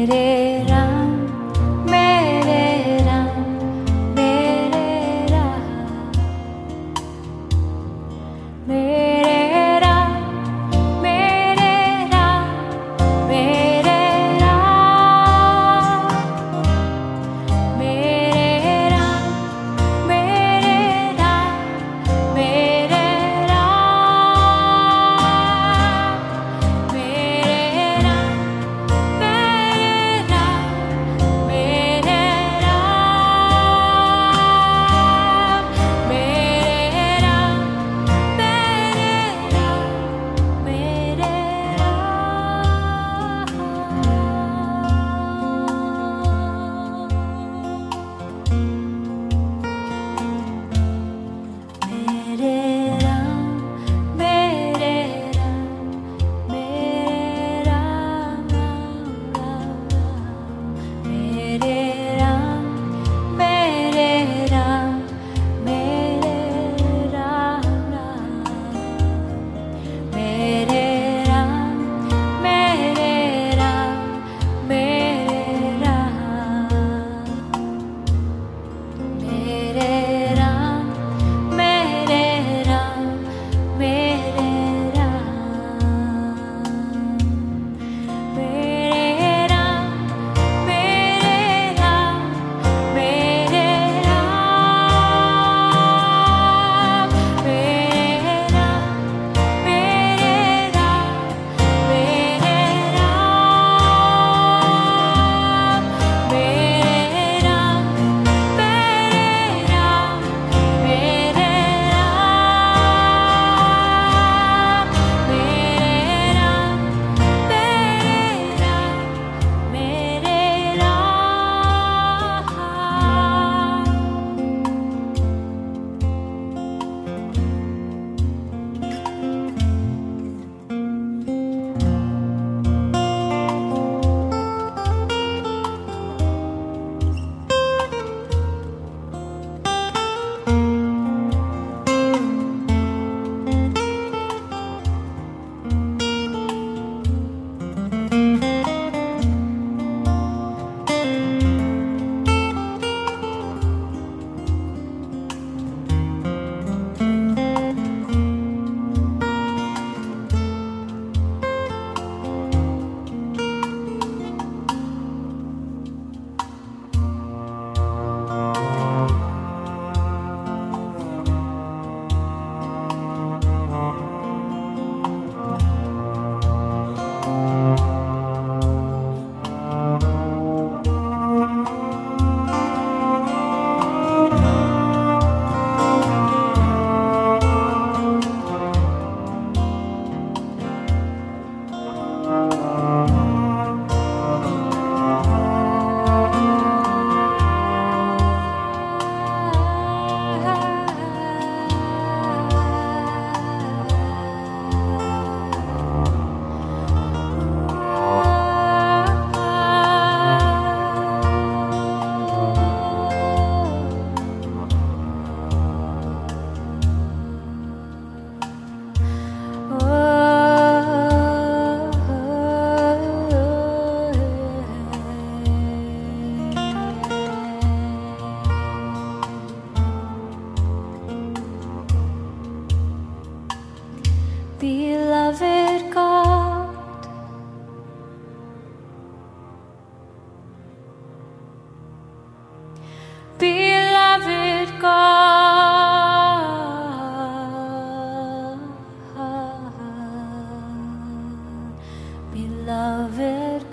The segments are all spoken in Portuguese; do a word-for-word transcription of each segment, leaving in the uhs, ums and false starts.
Beloved God, beloved God, beloved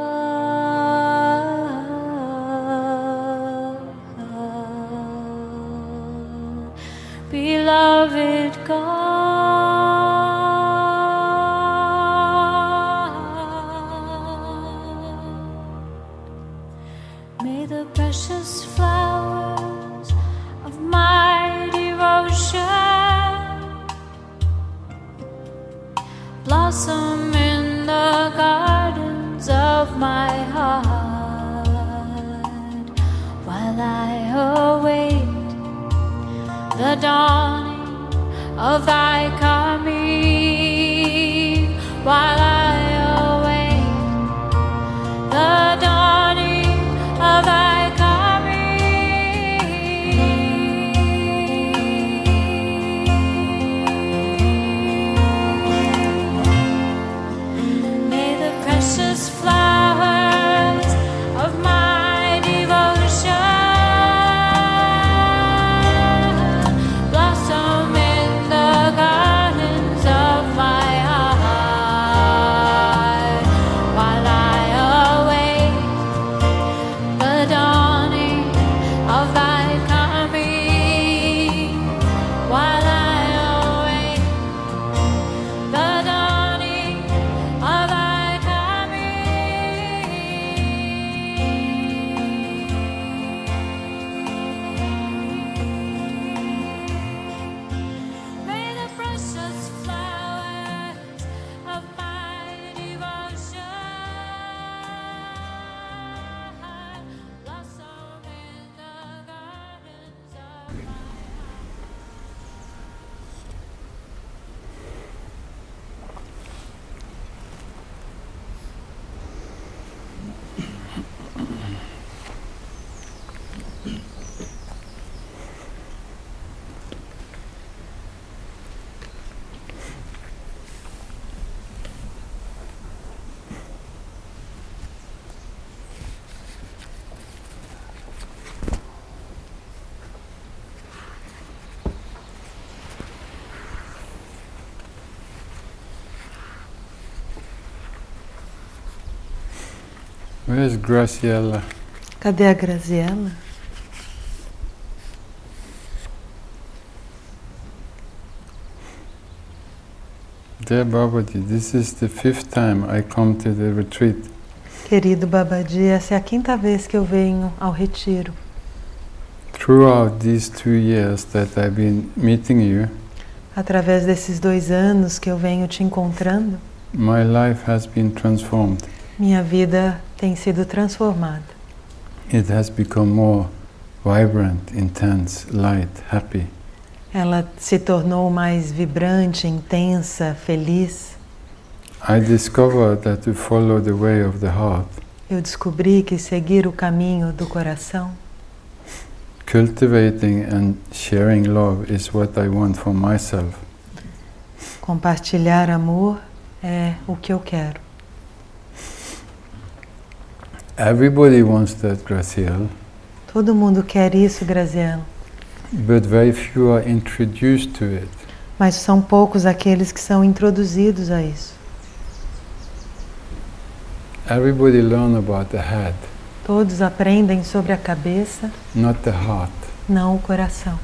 God, beloved God. May the precious flowers of my devotion blossom in the gardens of my heart while I await the dawning of thy coming, while I await the dawning Where's Graciela? Cadê a Graziella? Dear Babaji, this is the fifth time I come to the retreat. Querido Babaji, essa é a quinta vez que eu venho ao retiro. Throughout these two years that I've been meeting you, Através desses dois anos que eu venho te encontrando, my life has been transformed. minha vida tem sido transformada. It has become more vibrant, intense, light, happy. Ela se tornou mais vibrante, intensa, feliz. I discovered that to follow the way of the heart, Eu descobri que seguir o caminho do coração, cultivating and sharing love is what I want for myself. compartilhar amor é o que eu quero. Everybody wants that, Graciela, Todo mundo quer isso, Graziella, but very few are introduced to it. mas são poucos aqueles que são introduzidos a isso. Everybody learn about the head, Todos aprendem sobre a cabeça, not the heart. não o coração.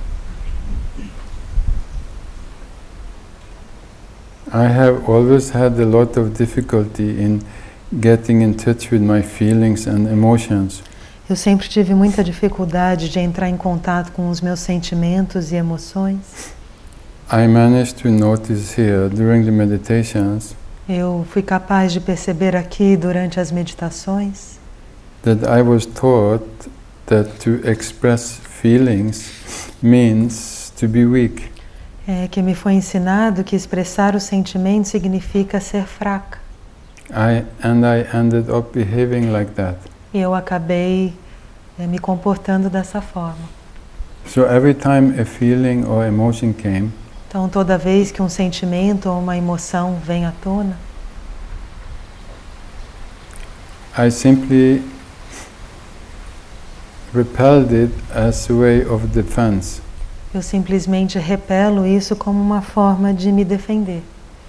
I have always had a lot of difficulty in getting in touch with my feelings and emotions. Eu sempre tive muita dificuldade de entrar em contato com os meus sentimentos e emoções. I managed to notice here during the meditations Eu fui capaz de perceber aqui durante as meditações that I was taught that to express feelings means to be weak. é, que me foi ensinado que expressar os sentimentos significa ser fraca. I and I ended up behaving like that. E eu acabei é, me comportando dessa forma. So every time a feeling or emotion came, Então, toda vez que um sentimento ou uma emoção vem à tona, I simply repelled it as a way of defense. eu simplesmente repelo isso como uma forma de me defender.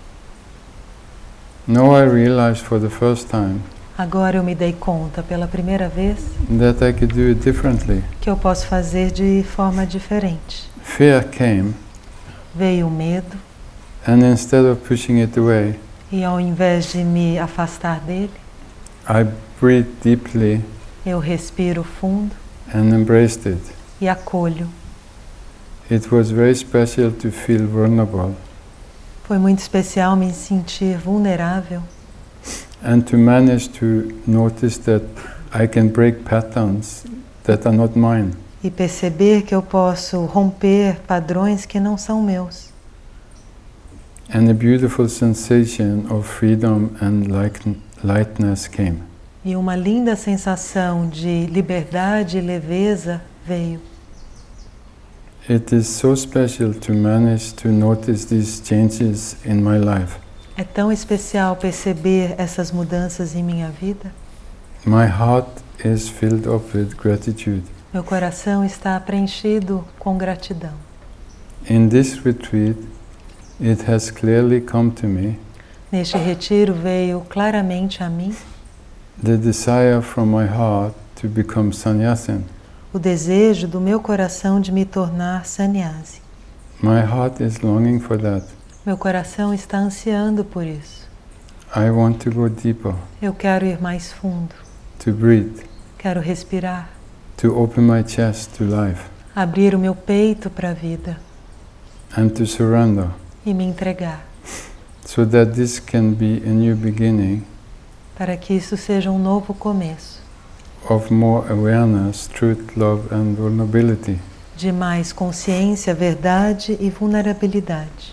Now I realized for the first time Agora eu me dei conta pela primeira vez that I could do it differently. que eu posso fazer de forma diferente. Fear came, Veio o medo and instead of pushing it away, e ao invés de me afastar dele, I breathed deeply eu respiro fundo and embraced it. e acolho. It was very special to feel vulnerable Foi muito especial me sentir vulnerável and to manage to notice that I can break patterns that are not mine. e perceber que eu posso romper padrões que não são meus. And a beautiful sensation of freedom and light- lightness came. E uma linda sensação de liberdade e leveza veio. It is so special to manage to notice these changes in my life. É tão especial perceber essas mudanças em minha vida. My heart is filled up with gratitude. Meu coração está preenchido com gratidão. In this retreat, it has clearly come to me Neste retiro veio claramente a mim the desire from my heart to become sannyasin. o desejo do meu coração de me tornar sannyasi. My heart is longing for that. Meu coração está ansiando por isso. I want to go deeper, Eu quero ir mais fundo. to breathe, Quero respirar. to open my chest to life, Abrir o meu peito para a vida and to surrender, e me entregar. so that this can be a new beginning Para que isso seja um novo começo. of more awareness, truth, love, and vulnerability. de mais consciência, verdade e vulnerabilidade.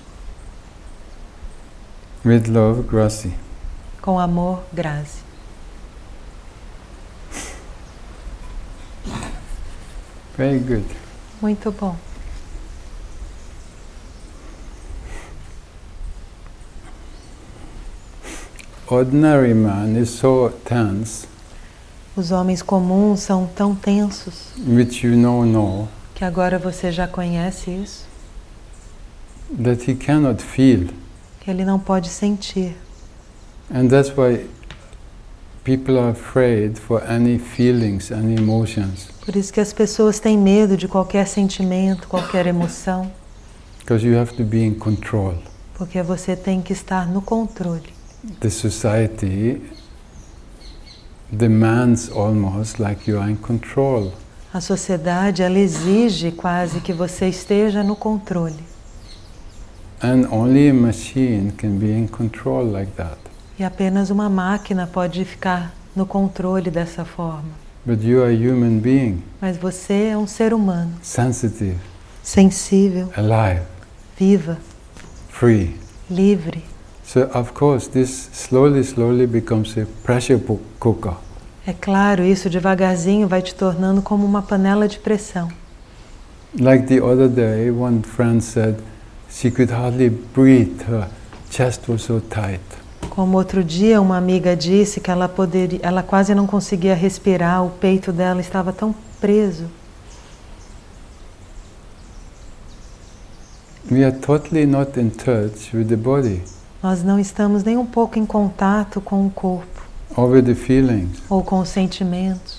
With love, Gracie. Com amor, Grazi. Very good. Muito bom. Ordinary man is so tense, Os homens comuns são tão tensos, which you know know, que agora você já conhece isso, that he cannot feel. que ele não pode sentir. And that's why people are afraid for any feelings, any emotions. Por isso que as pessoas têm medo de qualquer sentimento, qualquer emoção, Because you have to be in control. porque você tem que estar no controle. The society demands almost like you are in control. A sociedade, ela exige quase que você esteja no controle. And only a machine can be in control like that. E apenas uma máquina pode ficar no controle dessa forma. But you are a human being, Mas você é um ser humano, sensitive, sensível, alive, viva, free. livre. So of course this slowly, slowly becomes a pressure po- cooker. É claro, isso devagarzinho vai te tornando como uma panela de pressão. Like the other day, one friend said she could hardly breathe, her chest was so tight. Como outro dia uma amiga disse que ela poderia, ela quase não conseguia respirar, o peito dela estava tão preso. We are totally not in touch with the body Nós não estamos nem um pouco em contato com o corpo or with the feelings. ou com os sentimentos.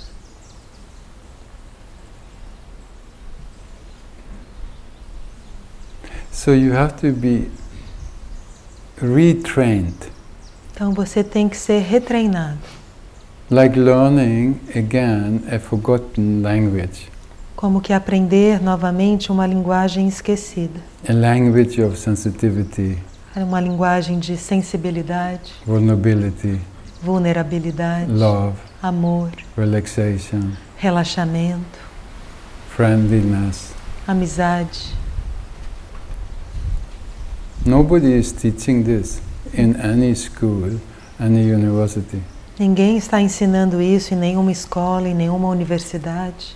So you have to be retrained, Então você tem que ser retreinado, like learning again a forgotten language, como que aprender novamente uma linguagem esquecida, a language of sensitivity, uma linguagem de sensibilidade, vulnerability, vulnerabilidade, love, amor, relaxation, relaxamento, friendliness. amizade. Nobody is teaching this in any school, any university. Ninguém está ensinando isso em nenhuma escola, em nenhuma universidade.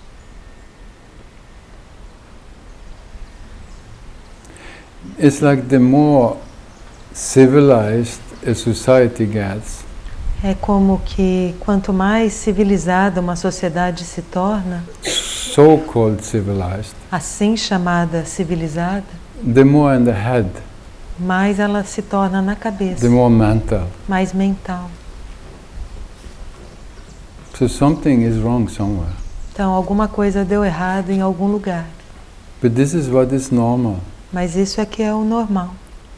It's like the more civilized a society gets, É como que quanto mais civilizada uma sociedade se torna, so-called civilized, assim chamada civilizada, the more in the head, mais ela se torna na cabeça, the more mental. mais mental. So something is wrong somewhere. Então alguma coisa deu errado em algum lugar. But this is what is normal. Mas isso é que é o normal.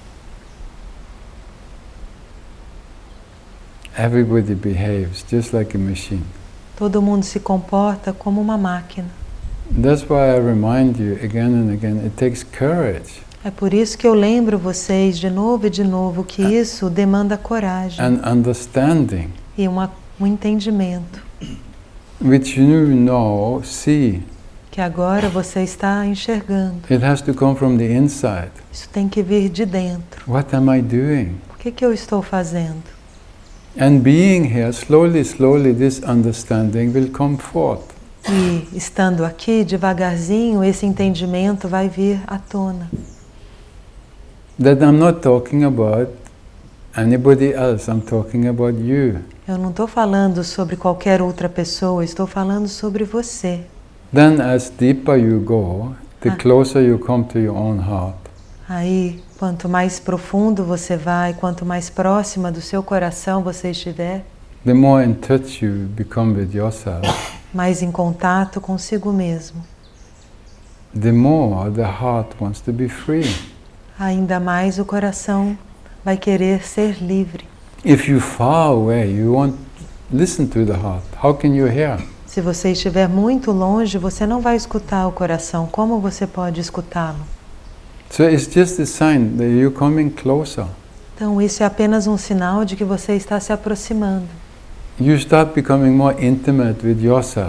Everybody behaves just like a machine. Todo mundo se comporta como uma máquina. That's why I remind you again and again, it takes courage É por isso que eu lembro vocês de novo e de novo que isso demanda coragem and understanding, e uma, um entendimento. which you know, see. Que agora você está enxergando. It has to come from the inside. Isso tem que vir de dentro. What am I doing? O que, que eu estou fazendo? And being here, slowly, slowly, this understanding will come forth. E estando aqui, devagarzinho, esse entendimento vai vir à tona. That I'm not talking about anybody else, I'm talking about you. Eu não estou falando sobre qualquer outra pessoa, estou falando sobre você. Then as deeper you go, the Ah. closer you come to your own heart. Aí, quanto mais profundo você vai, quanto mais próxima do seu coração você estiver, The more in touch you become with yourself, mais em contato consigo mesmo. the more the heart wants to be free. Ainda mais o coração vai querer ser livre. If you're far away, you won't listen to the heart. How can you hear? Se você estiver muito longe, você não vai escutar o coração. Como você pode escutá-lo? So it's just a sign that you're coming closer. Então isso é apenas um sinal de que você está se aproximando. You start becoming more intimate with yourself.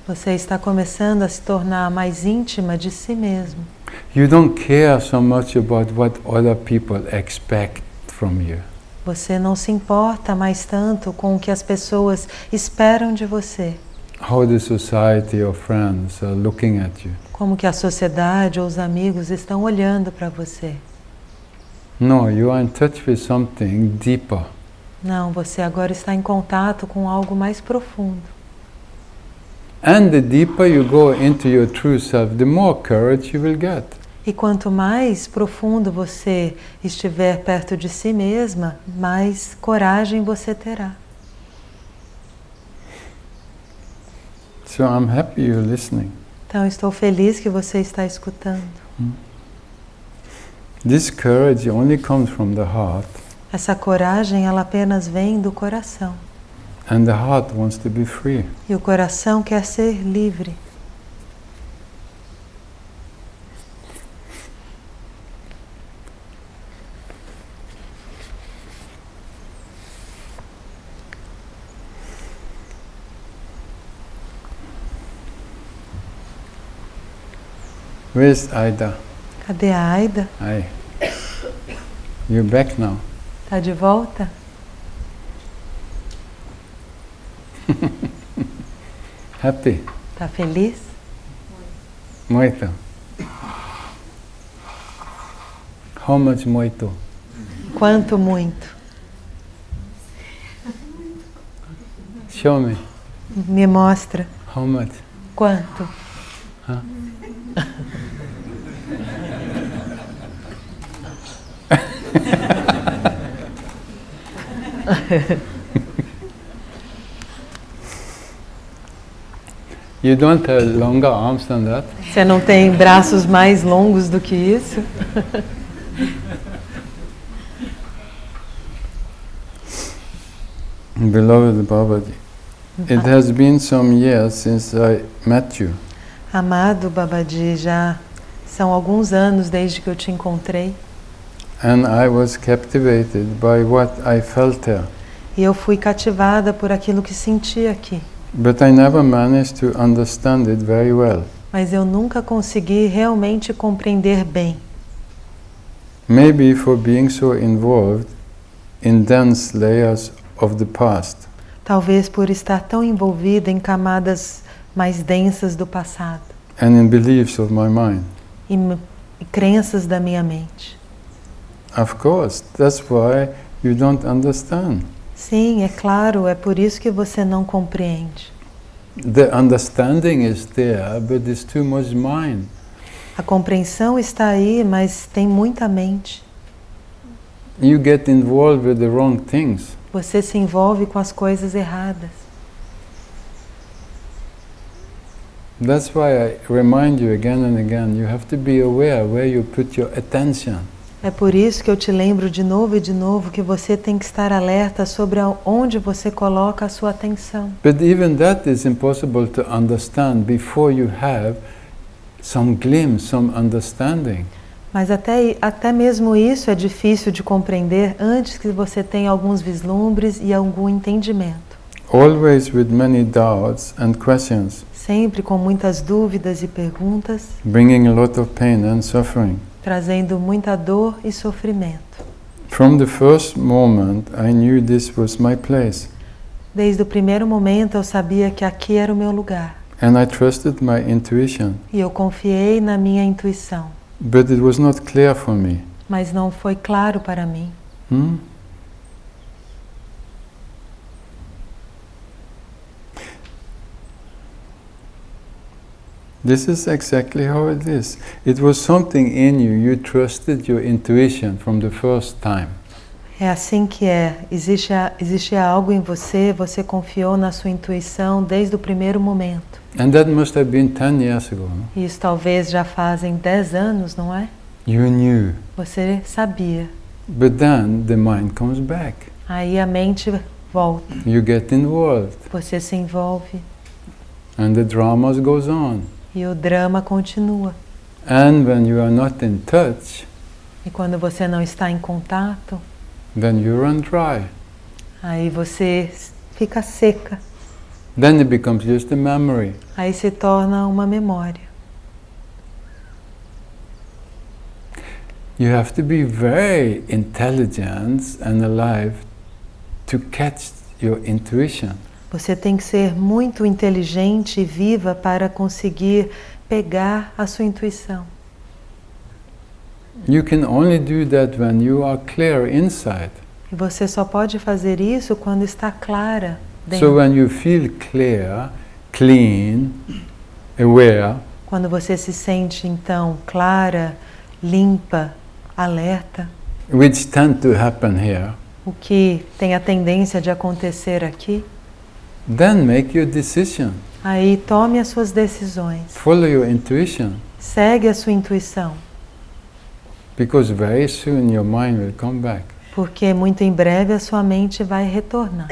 Você está começando a se tornar mais íntima de si mesmo. You don't care so much about what other people expect from you. Você não se importa mais tanto com o que as pessoas esperam de você. How the society or friends are looking at you. Como que a sociedade ou os amigos estão olhando para você. No, you are in touch with something deeper. Não, você agora está em contato com algo mais profundo. And the deeper you go into your true self, the more courage you will get. E quanto mais profundo você estiver perto de si mesma, mais coragem você terá. So I'm happy you're listening. Então estou feliz que você está escutando. Hmm. This courage only comes from the heart. Essa coragem, ela apenas vem do coração. And the heart wants to be free. E o coração quer ser livre. Where's Aida? Cadê a Aida? Hi. You're back now. Tá de volta? Happy? Tá feliz? Muito. How much muito? Quanto muito? Show me. Me mostra. How much? Quanto? Huh? You don't have longer arms than that? Você não tem braços mais longos do que isso? Beloved Babaji, it has been some years since I met you. Amado Babaji, já são alguns anos desde que eu te encontrei. And I was captivated by what I felt there. E eu fui cativada por aquilo que senti aqui. But I never managed to understand it very well. Mas eu nunca consegui realmente compreender bem. Maybe for being so involved in dense layers of the past. Talvez por estar tão envolvida em camadas mais densas do passado. And in beliefs of my mind. E, e crenças da minha mente. Of course, that's why you don't understand. Sim, é claro, é por isso que você não compreende. The understanding is there, but it's too much mind. A compreensão está aí, mas tem muita mente. You get involved with the wrong things. Você se envolve com as coisas erradas. That's why I remind you again and again, you have to be aware where you put your attention. É por isso que eu te lembro de novo e de novo que você tem que estar alerta sobre onde você coloca a sua atenção. But even that is impossible to understand before you have some glimpse, some understanding. Mas até, até mesmo isso é difícil de compreender antes que você tenha alguns vislumbres e algum entendimento. Always with many doubts and questions. Sempre com muitas dúvidas e perguntas. Bringing a lot of pain and suffering. Trazendo muita dor e sofrimento. From the first moment I knew this was my place. Desde o primeiro momento eu sabia que aqui era o meu lugar. And I trusted my intuition. E eu confiei na minha intuição. But it was not clear for me. Mas não foi claro para mim. Hmm? This is exactly how it is. It was something in you. You trusted your intuition from the first time. É assim que é. Existe, existe algo em você, você confiou na sua intuição desde o primeiro momento. And that must have been ten years ago. No? Isso talvez já fazem dez anos, não é? You knew. Você sabia. But then the mind comes back. Aí a mente volta. You get involved. Você se envolve. And the drama goes on. E o drama continua. And when you are not in touch, e quando você não está em contato, then you run dry. Aí você fica seca. Then it becomes just a memory. Aí se torna uma memória. You have to be very intelligent and alive to catch your intuition. Você tem que ser muito inteligente e viva para conseguir pegar a sua intuição. You can only do that when you are clear inside. E você só pode fazer isso quando está clara So dentro. when you feel clear, clean, aware, Quando você se sente então clara, limpa, alerta, which tend to happen here, o que tem a tendência de acontecer aqui, then make your decision. aí tome as suas decisões. Follow your intuition. Segue a sua intuição, Because very soon your mind will come back. porque muito em breve a sua mente vai retornar.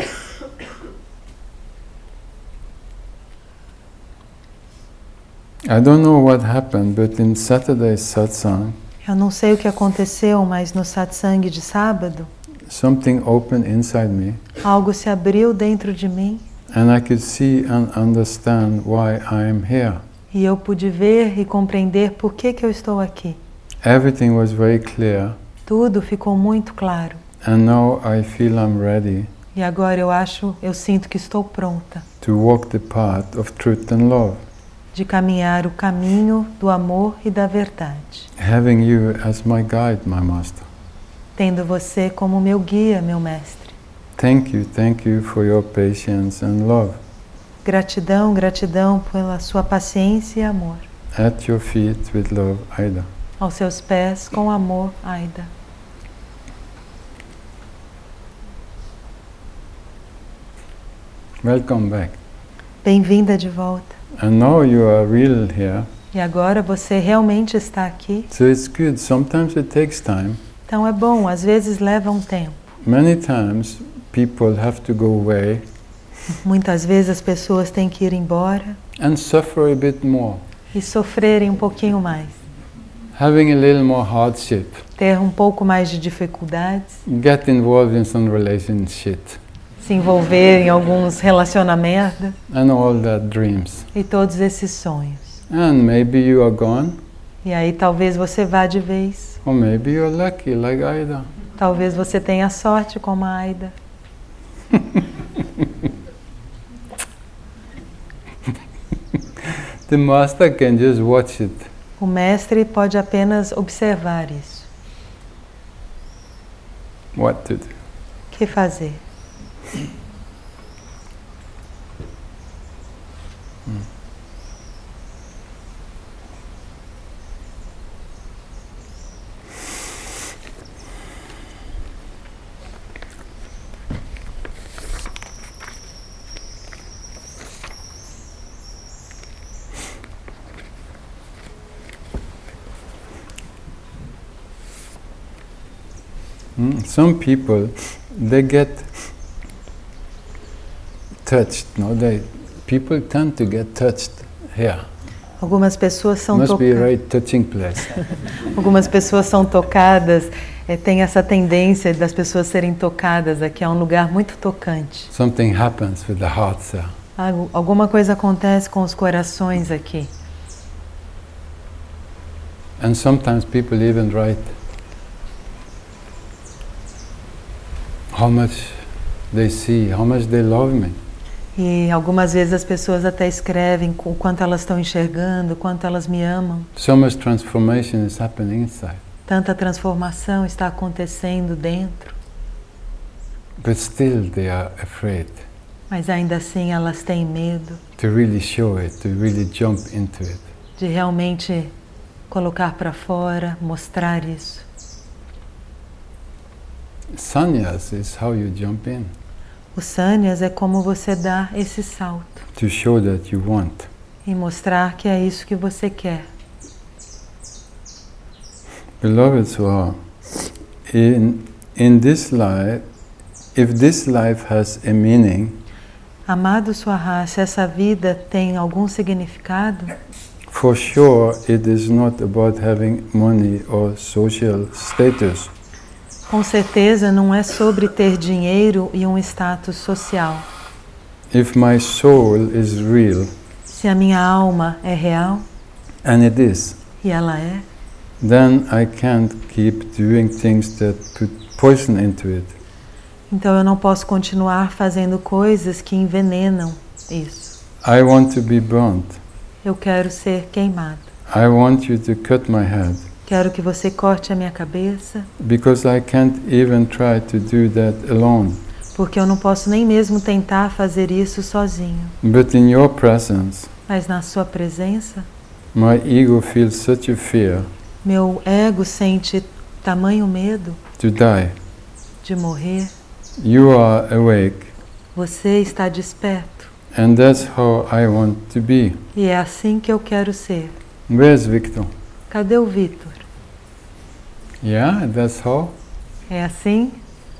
I don't know what happened, but in Saturday's satsang, Eu não sei o que aconteceu, mas no satsang de sábado, something opened inside me, algo se abriu dentro de mim and I could see and understand why I am here. e eu pude ver e compreender por que que eu estou aqui. Everything was very clear, Tudo ficou muito claro. and now I feel I'm ready E agora eu acho, eu sinto que estou pronta to walk the path of truth and love, de caminhar o caminho do amor e da verdade, having you as my guide, my master. tendo você como meu guia, meu mestre. Thank you, thank you for your patience and love. Gratidão, gratidão pela sua paciência e amor. At your feet with love, Aida. Aos seus pés, com amor, Aida. Welcome back. Bem-vinda de volta. And now you are real here, E agora você realmente está aqui. so it's good. Sometimes it takes time. Então é bom, às vezes leva um tempo. Many times people have to go away Muitas vezes as pessoas têm que ir embora and suffer a bit more, e sofrerem um pouquinho mais. having a little more hardship, Ter um pouco mais de dificuldades, get involved in some relationship se envolver em alguns relacionamentos and all that dreams. e todos esses sonhos. And maybe you are gone, E aí talvez você vá de vez. or maybe you're lucky like Aida. Talvez você tenha sorte como a Aida. The master can just watch it. O mestre pode apenas observar isso. What to do. O que fazer? Mm, Some people, they get touched. No, they people tend to get touched here. Algumas pessoas são Must be a tocadas. very touching place. Algumas pessoas são tocadas. É, tem essa tendência das pessoas serem tocadas aqui. É um lugar muito tocante. Something happens with the heart there. Algu- Alguma coisa acontece com os corações aqui. And sometimes people even write how much they see, how much they love me. E algumas vezes as pessoas até escrevem o quanto elas estão enxergando, o quanto elas me amam. So much transformation is happening inside. Tanta transformação está acontecendo dentro, But still they are afraid mas ainda assim elas têm medo to really show it, to really jump into it. de realmente colocar para fora, mostrar isso. Sannyas is how you jump in, O sannyas é como você dá esse salto to show that you want. e mostrar que é isso que você quer. Beloved Soul, in, in this life, if this life has a meaning, Amado Swaha, se essa vida tem algum significado, for sure it is not about having money or social status. com certeza não é sobre ter dinheiro e um status social. if my soul is real, se a minha alma é real, and it is, e ela é, then I can't keep doing things that put poison into it. então eu não posso continuar fazendo coisas que envenenam isso. I want to be burnt. Eu quero ser queimado. I want you to cut my head, Quero que você corte a minha cabeça, because I can't even try to do that alone. porque eu não posso nem mesmo tentar fazer isso sozinho. But in your presence, Mas na sua presença, my ego feels such a fear meu ego sente tamanho medo to die. de morrer. You are awake, Você está desperto. and that's how I want to be. E é assim que eu quero ser. Where's Victor? Cadê o Vitor? Yeah, that's how. É assim?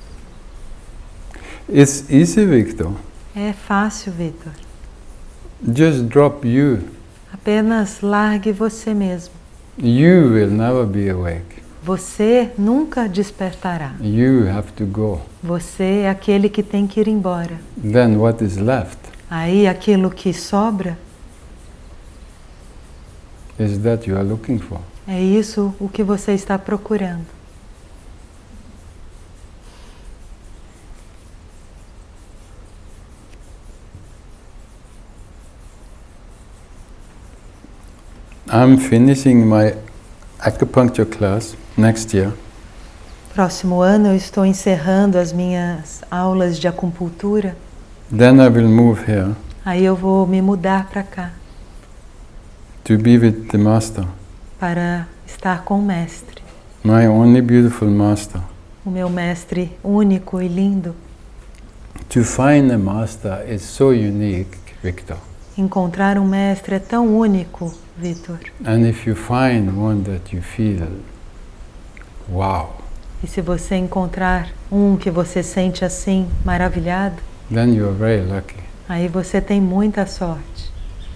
It's easy, Victor. É fácil, Vitor. Just drop you. Apenas largue você mesmo. You will never be awake. Você nunca despertará. You have to go. Você é aquele que tem que ir embora. Then what is left Aí aquilo que sobra, is that you are looking for. é isso o que você está procurando. I'm finishing my acupuncture class next year. Próximo ano eu estou encerrando as minhas aulas de acupuntura. Then I will move here Aí eu vou me mudar para cá to be with the master, para estar com o mestre, my only beautiful master. o meu mestre único e lindo. To find a master is so unique, Victor. Encontrar um mestre é tão único, Vitor. And if you find one that you feel, wow, E se você encontrar um que você sente assim, maravilhado, then you are very lucky. aí você tem muita sorte.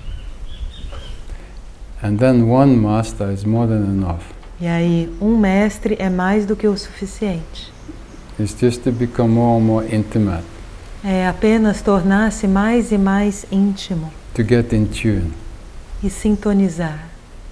And then one master is more than enough. E aí, um mestre é mais do que o suficiente. It's just to become more and more intimate, É apenas tornar-se mais e mais íntimo to get in tune. e sintonizar.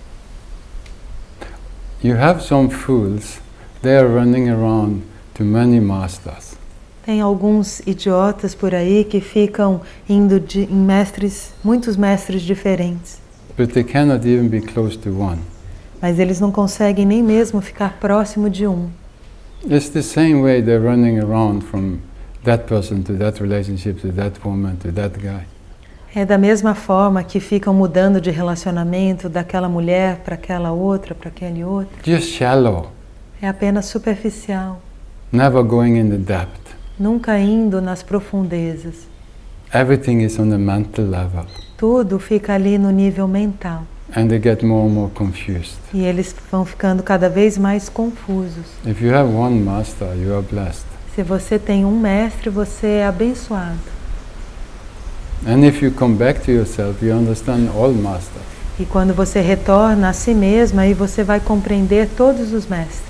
You have some fools, they are running around to many masters. Tem alguns idiotas por aí que ficam indo de, em mestres, muitos mestres diferentes. But they cannot even be close to one. Mas eles não conseguem nem mesmo ficar próximo de um. It's the same way they're running around from that person to that relationship to that woman to that guy. É da mesma forma que ficam mudando de relacionamento daquela mulher para aquela outra, para aquele outro. Just shallow, É apenas superficial, never going in the depth. nunca indo nas profundezas. Everything is on the mental level. Tudo fica ali no nível mental. And they get more and more confused. E eles vão ficando cada vez mais confusos. If you have one master, you are blessed. Se você tem um mestre, você é abençoado. And if you come back to yourself, you understand all masters. E quando você retorna a si mesmo, aí você vai compreender todos os mestres.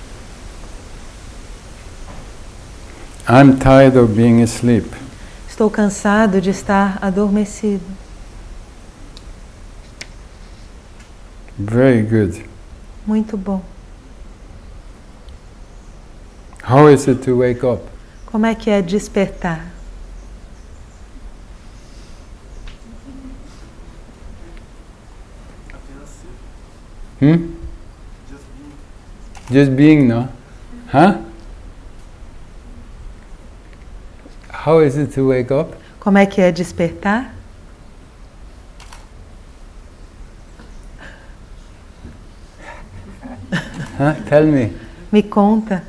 I'm tired of being asleep. Estou cansado de estar adormecido. Very good. Muito bom. How is it to wake up? Como é que é despertar? Hmm? Just being, no? Huh? How is it to wake up? Como é que é despertar? Huh? Tell me. Me conta.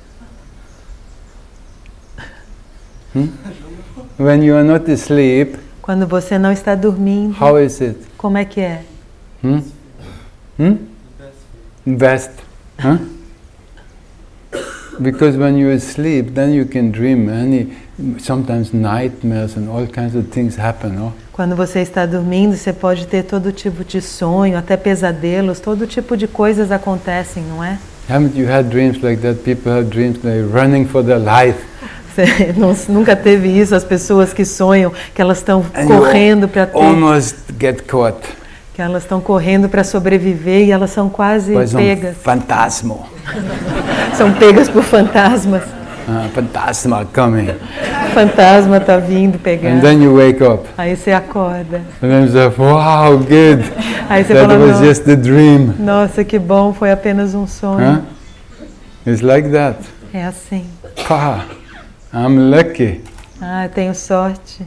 Hmm? When you are not asleep, Quando você não está dormindo, how is it? como é que é? Hmm? Hmm? Best. Huh? Because when you're asleep, then you can dream any, sometimes nightmares and all kinds of things happen, no? Quando você está dormindo, você pode ter todo tipo de sonho, até pesadelos, todo tipo de coisas acontecem, não é? Haven't you had dreams like that? People have dreams like running for their life. Você não, nunca teve isso, as pessoas que sonham que elas estão And correndo para ter, almost get caught que elas estão correndo para sobreviver e elas são quase by some pegas, phantasma. são pegas por fantasmas. Uh, phantasma coming. Fantasma tá vindo pegar. And then you wake up. Aí você acorda. And then you say, wow, good. Aí você That fala, was "Nossa, just a dream. nossa, que bom, foi apenas um sonho." Huh? It's like that. É assim. Ha, I'm lucky. Ah, eu tenho sorte.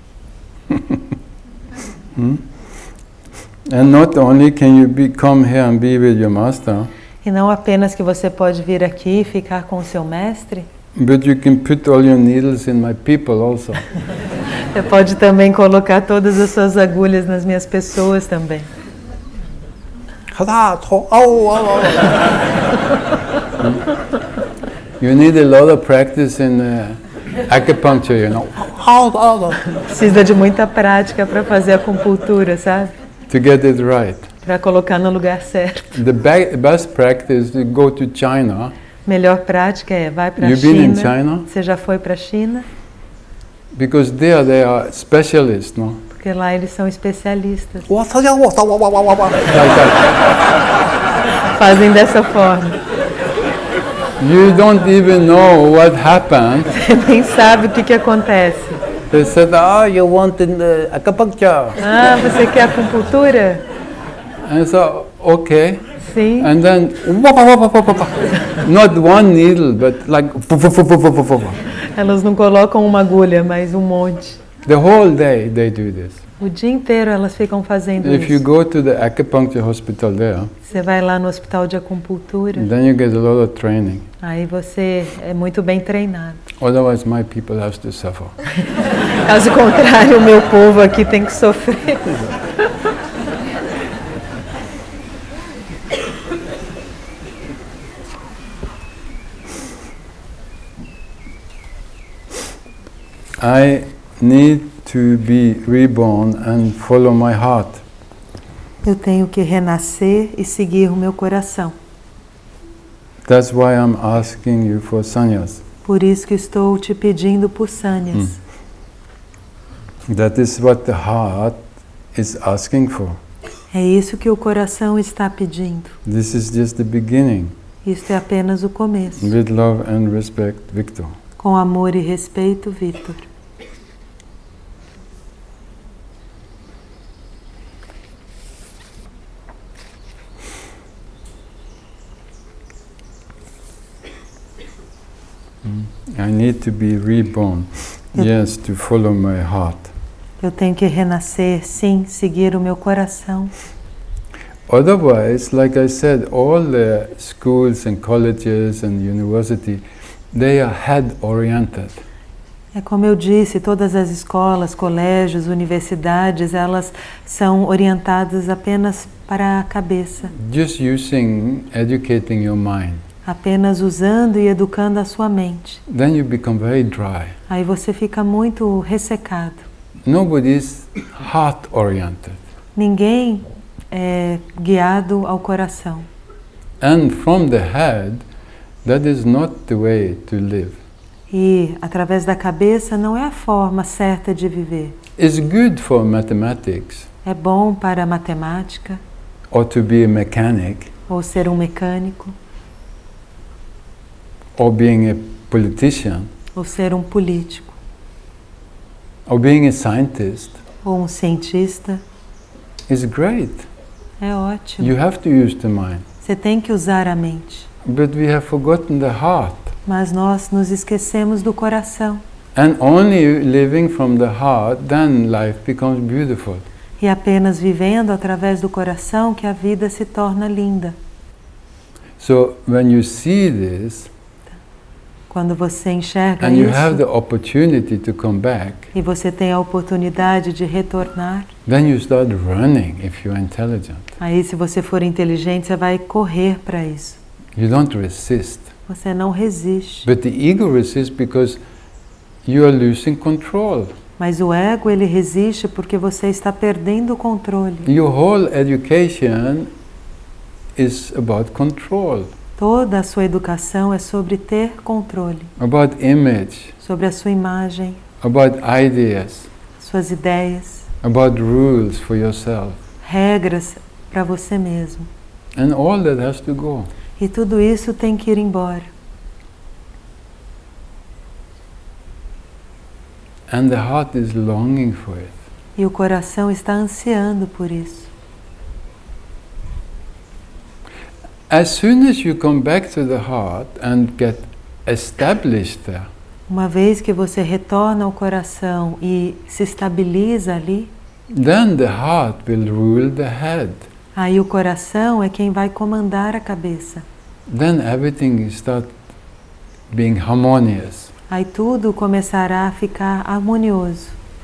Hmm? And not only can you be, come here and be with your master, E não apenas que você pode vir aqui e ficar com o seu mestre, but you can put all your needles in my people also. você pode também colocar todas as suas agulhas nas minhas pessoas também. You need a lot of practice in uh, acupuncture, you know, Precisa de muita prática para fazer acupuntura, sabe? to get it right. Para colocar no lugar certo. The be- best practice is to go to China. Melhor prática é vai para a You've been in China. China? Você já foi para a China? Because there they are specialists, no? Porque lá eles são especialistas. Like that. Fazem dessa forma. You don't even know what happened. Você nem sabe o que que acontece. They said, "Oh, you want in the acupuncture?" Ah, você quer acupuntura? And so, okay. Sim. And then, not one needle, but like Elas não colocam uma agulha, mas um monte. the whole day they do this. O dia inteiro elas ficam fazendo If you isso. go to the acupuncture hospital there, Você vai lá no hospital de acupuntura, then you get a lot of training. aí você é muito bem treinado. Otherwise, my people have to suffer. Caso contrário, o meu povo aqui tem que sofrer. I need to be reborn and follow my heart. Eu tenho que renascer e seguir o meu coração. That's why I'm asking you for sannyas. Por isso que estou te pedindo por sânias. That is what the heart is asking for. É isso que o coração está pedindo. This is just the beginning. Isto é apenas o começo. With love and respect, Victor. Com amor e respeito, Victor. I need to be reborn. Yes, to follow my heart. Eu tenho que renascer, sim, seguir o meu coração. Otherwise, like I said, all the schools and colleges and university, they are head-oriented. É como eu disse, todas as escolas, colégios, universidades, elas são orientadas apenas para a cabeça. Just using, educating your mind. Apenas usando e educando a sua mente. Then you become very dry. Aí você fica muito ressecado. Nobody is heart-oriented. Ninguém é guiado ao coração. And from the head, that is not the way to live. E através da cabeça não é a forma certa de viver. It's good for mathematics É bom para a matemática, or to be a mechanic ou ser um mecânico, or being a politician ou ser um político, or being a scientist. ou um cientista. Is great. É ótimo. You have to use the mind. Você tem que usar a mente. But we have forgotten the heart. Mas nós nos esquecemos do coração. And only living from the heart, then life becomes beautiful. E apenas vivendo através do coração que a vida se torna linda. So when you see this, Quando você enxerga and you have isso the opportunity to come back, e você tem a oportunidade de retornar, then you start running if you're intelligent. aí se você for inteligente, você vai correr para isso. You don't resist. Você não resiste. But the ego resists because you are losing control. Mas o ego, ele resiste porque você está perdendo o controle. Your whole education is about control. Toda a sua educação é sobre ter controle, about image, sobre a sua imagem, about ideas, suas ideias, about rules for yourself. regras para você mesmo. And all that has to go. E tudo isso tem que ir embora. And the heart is longing for it. E o coração está ansiando por isso. As soon as you come back to the heart and get established there, Uma vez que você retorna ao coração e se estabiliza ali, then the heart will rule the head. aí o coração é quem vai comandar a cabeça. Then everything starts being harmonious. Aí tudo começará a ficar harmonioso.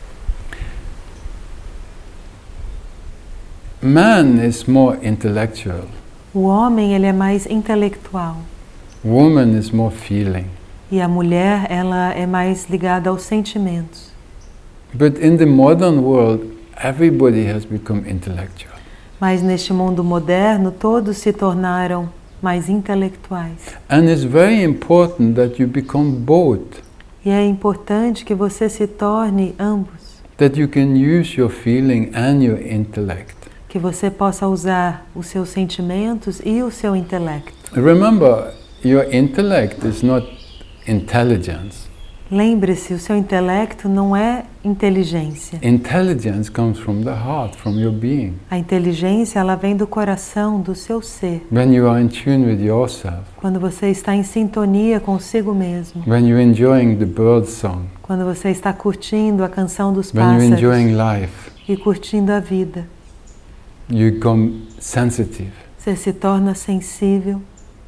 Man is more intellectual. O homem, ele é mais intelectual. Woman is more feeling. E a mulher, ela é mais ligada aos sentimentos. But in the modern world, everybody has become intellectual. Mas neste mundo moderno, todos se tornaram mais intelectuais. And it's very important that you become both. E é importante que você se torne ambos. That you can use your feeling and your intellect. Que você possa usar os seus sentimentos e o seu intelecto. Remember, your intellect is not intelligence. Lembre-se, o seu intelecto não é inteligência. Intelligence comes from the heart, from your being. A inteligência, ela vem do coração, do seu ser. When you are in tune with yourself. Quando você está em sintonia consigo mesmo. When you're enjoying the bird song. Quando você está curtindo a canção dos When you're pássaros. enjoying life. E curtindo a vida. You become sensitive. Você se torna sensível.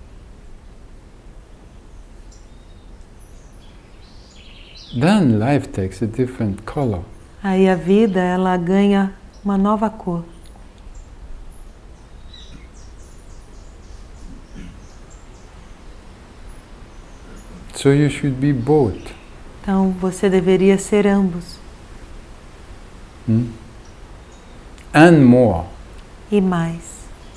Then life takes a different color. Aí a vida, ela ganha uma nova cor. So you should be both. Então você deveria ser ambos. Hmm? And more. E mais.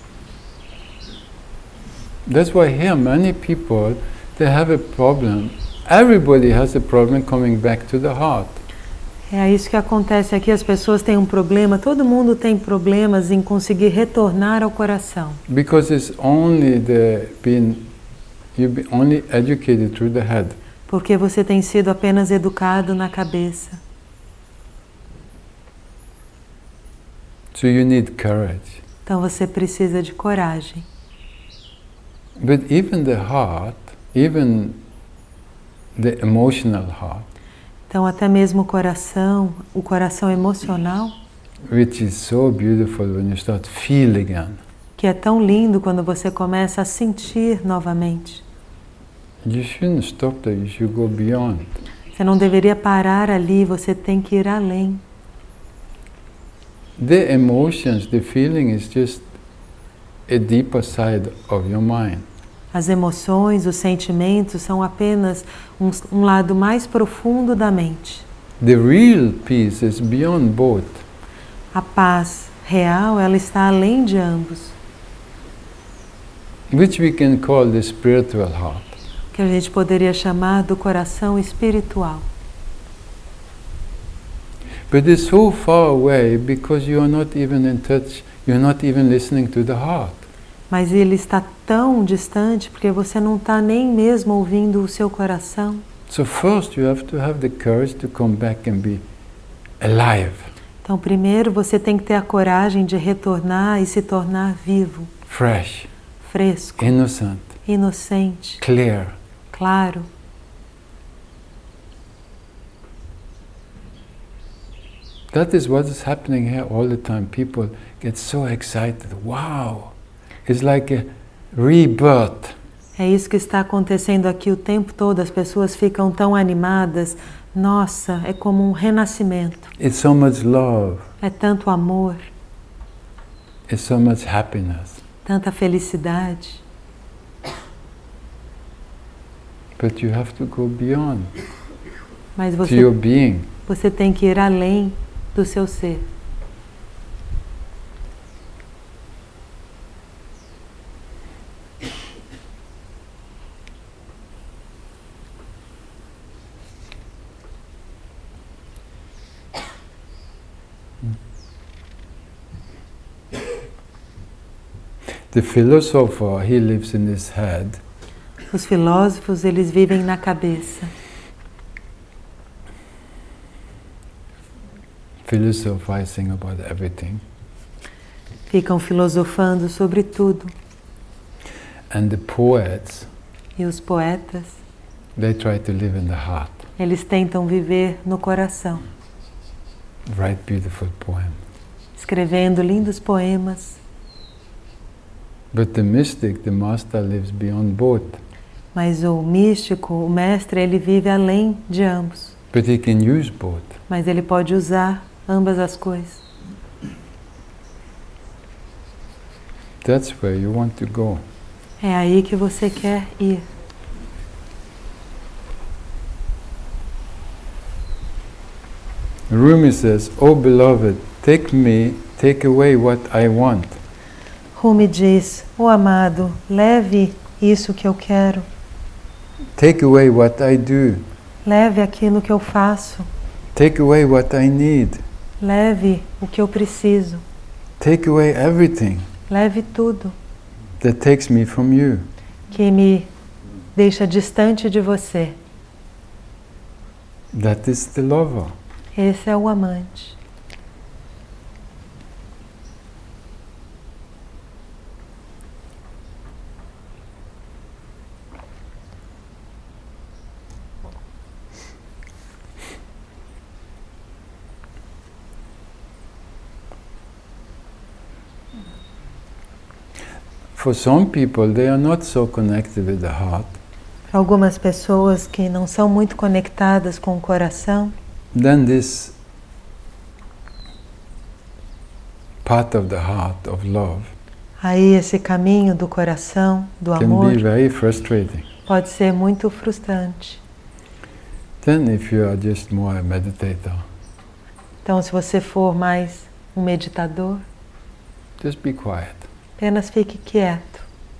That's why here many people, they have a problem. Everybody has a problem coming back to the heart. É isso que acontece aqui, as pessoas têm um problema, todo mundo tem problemas em conseguir retornar ao coração. Because it's only the being, you've been only educated through the head. Porque você tem sido apenas educado na cabeça. So you need courage. Então você precisa de coragem. But even the heart, even the emotional heart, Então até mesmo o coração, o coração emocional, which is so beautiful when you start feel again. que é tão lindo quando você começa a sentir novamente. You shouldn't stop there, you should go beyond. Você não deveria parar ali, você tem que ir além. The emotions, the feeling is just a deeper side of your mind. As emoções, os sentimentos são apenas um, um lado mais profundo da mente. The real peace is beyond both. A paz real, ela está além de ambos. Which we can call the spiritual heart. Que a gente poderia chamar do coração espiritual. But it's so far away because you are not even in touch, you're not even listening to the heart. Mas ele está tão distante porque você não está nem mesmo ouvindo o seu coração. So first you have to have the courage to come back and be alive. Então primeiro você tem que ter a coragem de retornar e se tornar vivo, Fresh, fresco, innocent, inocente, clear. claro. That is what is happening here all the time. People get so excited. Wow! It's like a rebirth. É isso que está acontecendo aqui o tempo todo. As pessoas ficam tão animadas. Nossa, é como um renascimento. It's so much love. É tanto amor, It's so much happiness. tanta felicidade. But you have to go beyond Mas to your você, being. você tem que ir além do seu ser. The philosopher, he lives in his head. Os filósofos, eles vivem na cabeça. Philosophizing about everything. Ficam filosofando sobre tudo. And the poets, E os poetas, they try to live in the heart. eles tentam viver no coração, Write beautiful poem. escrevendo lindos poemas. But the mystic, the master, lives beyond both. Mas o místico, o mestre, ele vive além de ambos. But he can use both. Mas ele pode usar ambas as coisas. That's where you want to go. É aí que você quer ir. Rumi says, "Oh beloved, take me, take away what I want." Rumi diz, ó amado, leve isso que eu quero. Take away what I do. Leve aquilo que eu faço. Take away what I need. Leve o que eu preciso. Take away everything Leve tudo that takes me from you. que me deixa distante de você. That is the lover. Esse é o amante. For some people, they are not so connected with the heart. Para algumas pessoas que não são muito conectadas com o coração, Then this part of the heart of love aí esse caminho do coração, do can amor, be very frustrating. pode ser muito frustrante. Then if you are just more a meditator, Então, se você for mais um meditador, just be quiet. apenas fique quieto.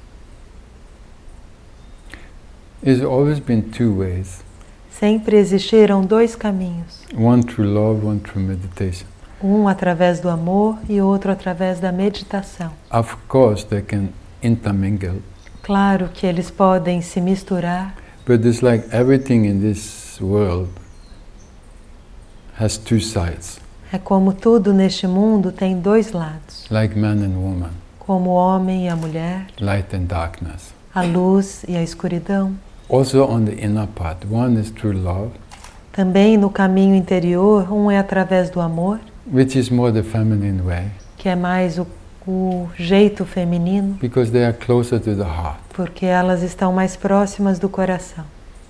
It's always been two ways. Sempre existiram dois caminhos. One through love, one through meditation. Um através do amor e outro através da meditação. Of course, they can intermingle, Claro que eles podem se misturar, but it's like everything in this world has two sides, é como tudo neste mundo tem dois lados. like man and woman, Como o homem e a mulher, light and darkness. a luz e a escuridão. Also on the inner part, one is through love, Também no caminho interior, um é através do amor, which is more the feminine way, que é mais o, o jeito feminino, because they are closer to the heart. porque elas estão mais próximas do coração.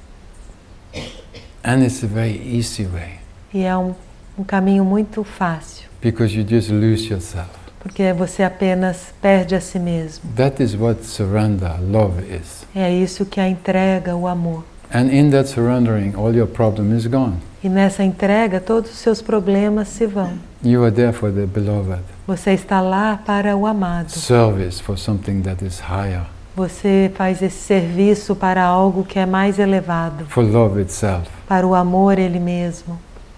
And it's a very easy way, E é um, um caminho muito fácil, because you just lose yourself. porque você apenas perde a si mesmo. That is what surrender, love is. É isso que a entrega, o amor. And in that surrendering, all your problem is gone. E nessa entrega, todos os seus problemas se vão. You are there for the beloved. Você está lá para o amado. Service for something that is higher, Você faz esse serviço para algo que é mais elevado, for love itself. para o amor ele mesmo.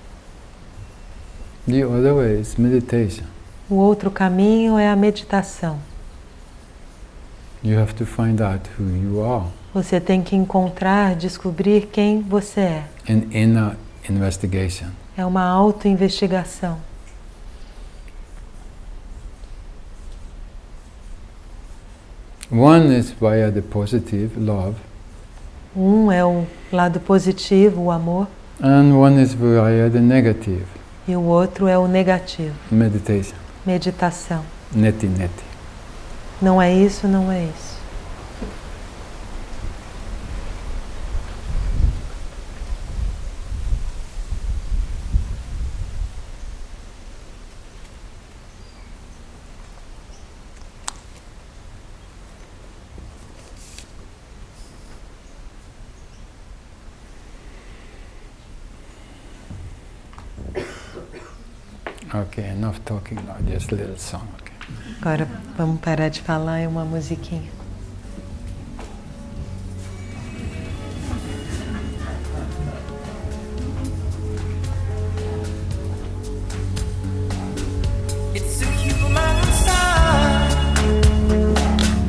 The other way is meditation. O outro caminho é a meditação. You have to find out who you are. Você tem que encontrar, descobrir quem você é. An inner investigation. É uma auto-investigação. One is via the positive, love, Um é o lado positivo, o amor, and one is via the negative, e o outro é o negativo, meditation. meditação. Neti neti. Não é isso, não é isso. Okay, enough talking now, just a little song. Okay. Agora vamos parar de falar e uma musiquinha. It's a human sign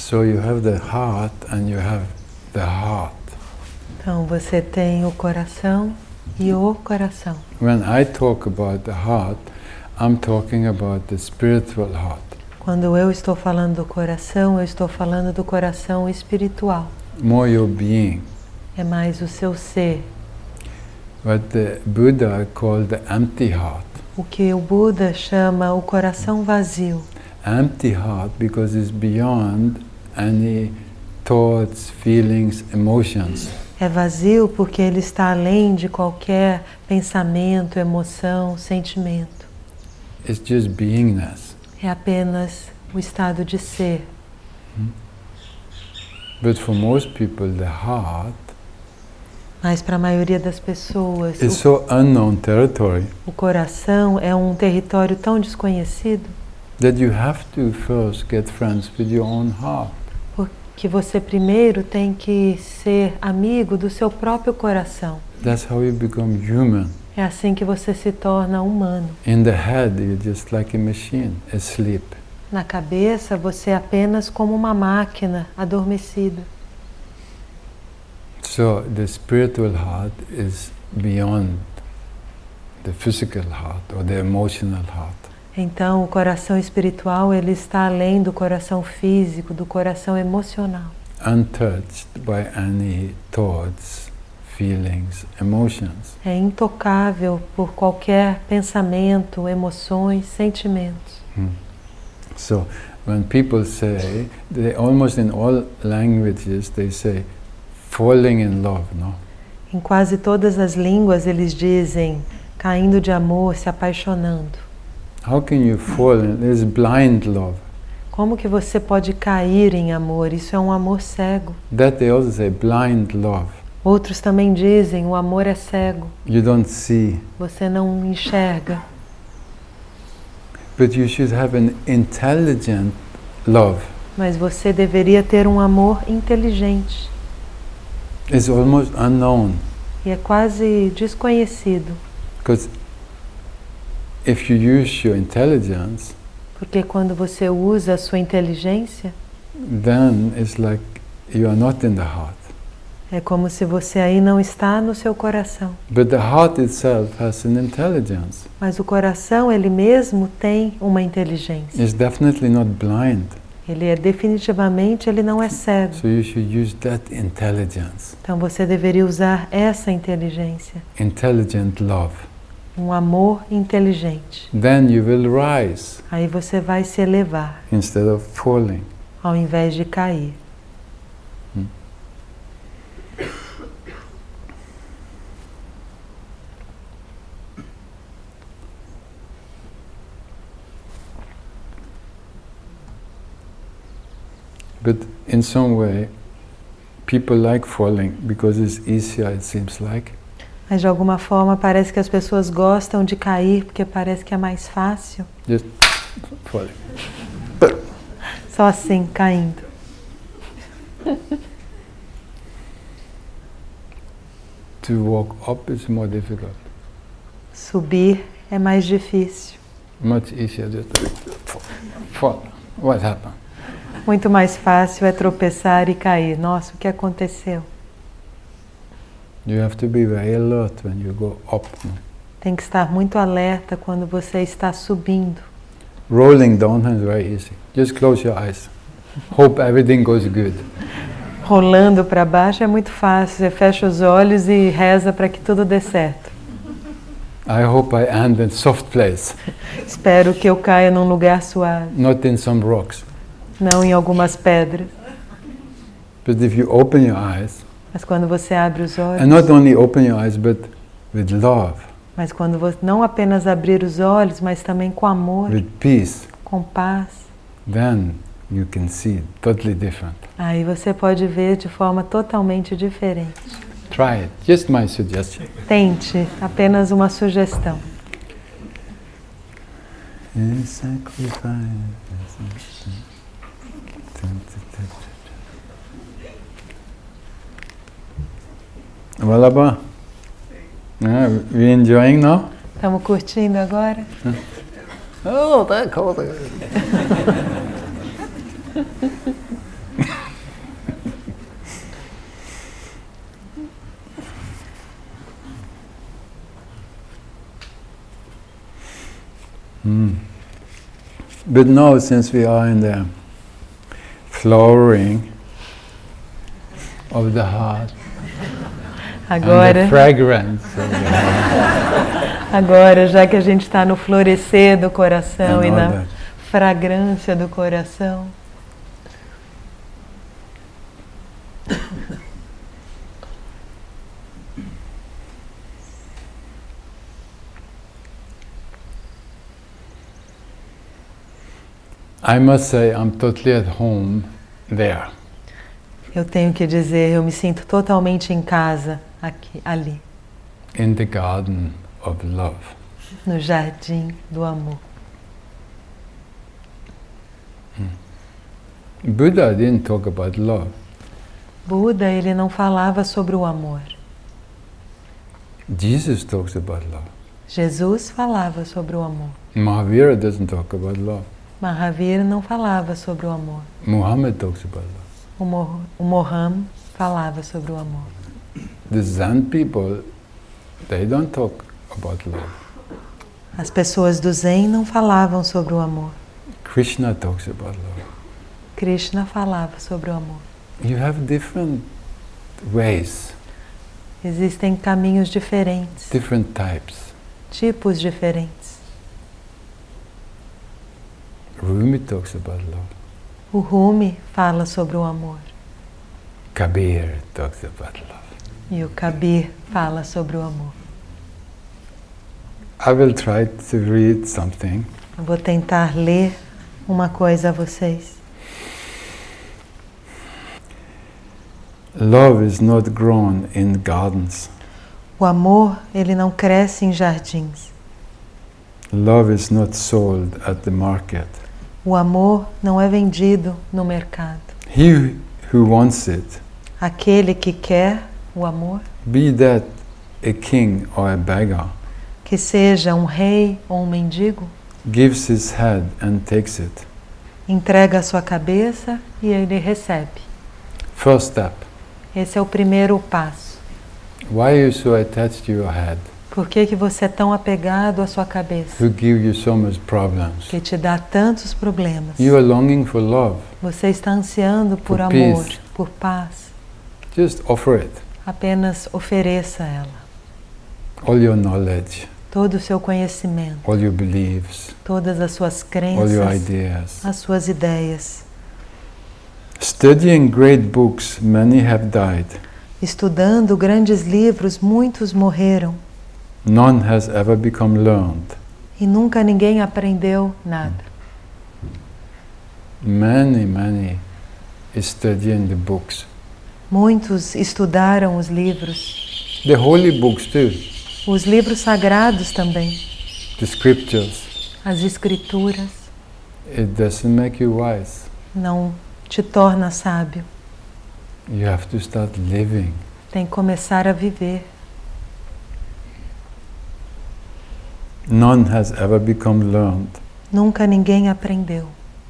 So you have the heart and you have the heart. Então você tem o coração e o coração. When I talk about the heart, I'm talking about the spiritual heart. Quando eu estou falando do coração, eu estou falando do coração espiritual. More your being. É mais o seu ser. What the Buddha called the empty heart. O que o Buda chama o coração vazio. Empty heart because it's beyond any thoughts, feelings, emotions. É vazio porque ele está além de qualquer pensamento, emoção, sentimento. It's just beingness. É apenas o estado de ser. Hmm? But for most people, the heart Mas para a maioria das pessoas, is o, so unknown territory o coração é um território tão desconhecido that you have to first get friends with your own heart. que você primeiro tem que ser amigo do seu próprio coração. That's how you become human. É assim que você se torna humano. In the head, you're just like a machine, asleep. Na cabeça, você é apenas como uma máquina adormecida. So the spiritual heart is beyond the physical heart or the emotional heart. Então, o coração espiritual, ele está além do coração físico, do coração emocional. Untouched by any thoughts, feelings, emotions. É intocável por qualquer pensamento, emoções, sentimentos. Hmm. So, when people say, they almost in all languages, they say, falling in love, no? Em quase todas as línguas, eles dizem, caindo de amor, se apaixonando. How can you fall in this blind love? Como que você pode cair em amor? Isso é um amor cego. That they also say blind love. Outros também dizem, o amor é cego. You don't see. Você não enxerga. But you should have an intelligent love. Mas você deveria ter um amor inteligente. It's almost unknown. E é quase desconhecido. Because if you use your intelligence, porque quando você usa a sua inteligência, then it's like you are not in the heart. É como se você aí não está no seu coração. But the heart itself has an intelligence. Mas o coração, ele mesmo tem uma inteligência. It's definitely not blind. Ele é definitivamente, ele não é cego. So you should use that intelligence. Então você deveria usar essa inteligência. Intelligent love. Um amor inteligente. Then you will rise. Aí você vai se elevar. Instead of falling. Ao invés de cair. Hmm. But in some way, people like falling because it's easier, it seems like. Mas de alguma forma parece que as pessoas gostam de cair porque parece que é mais fácil. Just falling. Só assim, caindo. To walk up is more difficult. Subir é mais difícil. Much easier just to fall. What happened? Muito mais fácil é tropeçar e cair. Nossa, o que aconteceu? You have to be very alert when you go up. No? Tem que estar muito alerta quando você está subindo. Rolling down is very easy. Just close your eyes. Hope everything goes good. Rolando para baixo é muito fácil. Você fecha os olhos e reza para que tudo dê certo. I hope I end in soft place. Espero que eu caia num lugar suave. Not in some rocks. Não em algumas pedras. But if you open your eyes, mas quando você abre os olhos, and not only open your eyes, but with love, mas quando você não apenas abrir os olhos, mas também com amor, with peace, com paz, then you can see totally different. Aí você pode ver de forma totalmente diferente. Try it. Just my suggestion. Tente, apenas uma sugestão. Vallabha, yeah, we enjoying now? Estamos curtindo agora? Oh, that cold. But now, since we are in the flowering of the heart, Agora, and the fragrance of the heart, agora, já que a gente está no florescer do coração and e all na that, fragrância do coração, I must say I'm totally at home there. eu tenho que dizer, eu me sinto totalmente em casa aqui, ali, In the garden of love. no jardim do amor. Buddha didn't talk about love. Buda, ele não falava sobre o amor. Jesus talks about love. Jesus falava sobre o amor. Mahavira doesn't talk about love. Mahavir não falava sobre o amor. Muhammad talks about love. O, Mo, o Moham falava sobre o amor. The Zen people, they don't talk about love. As pessoas do Zen não falavam sobre o amor. Krishna talks about love. Krishna falava sobre o amor. You have different ways, Existem caminhos diferentes, different types. tipos diferentes. Rumi talks about love. O Rumi fala sobre o amor. Kabir talks about love. E o Kabir fala sobre o amor. I will try to read something. Eu vou tentar ler uma coisa a vocês. Love is not grown in gardens. O amor, ele não cresce em jardins. Love is not sold at the market. O amor não é vendido no mercado. He who wants it, Aquele que quer o amor, be that a king or a beggar, que seja um rei ou um mendigo, gives his head and takes it. entrega a sua cabeça e ele recebe. First step. Esse é o primeiro passo. Why are you so attached to your head? Por que que você é tão apegado à sua cabeça? Who give you so much problems? Que te dá tantos problemas. You are longing for love. Você está ansiando por For amor, peace. por paz. Just offer it. Apenas ofereça ela. All your knowledge, Todo o seu conhecimento, all your beliefs, todas as suas all your crenças, ideas. as suas ideias. Studying great books, many have died. Estudando grandes livros, muitos morreram. None has ever become learned. E nunca ninguém aprendeu nada. Many, many studying the books. Muitos estudaram os livros. The holy books too. Os livros sagrados também. The scriptures. As escrituras. It doesn't make you wise. Não te torna sábio. You have to start living. Tem que começar a viver. None has ever become learned. Nunca ninguém aprendeu.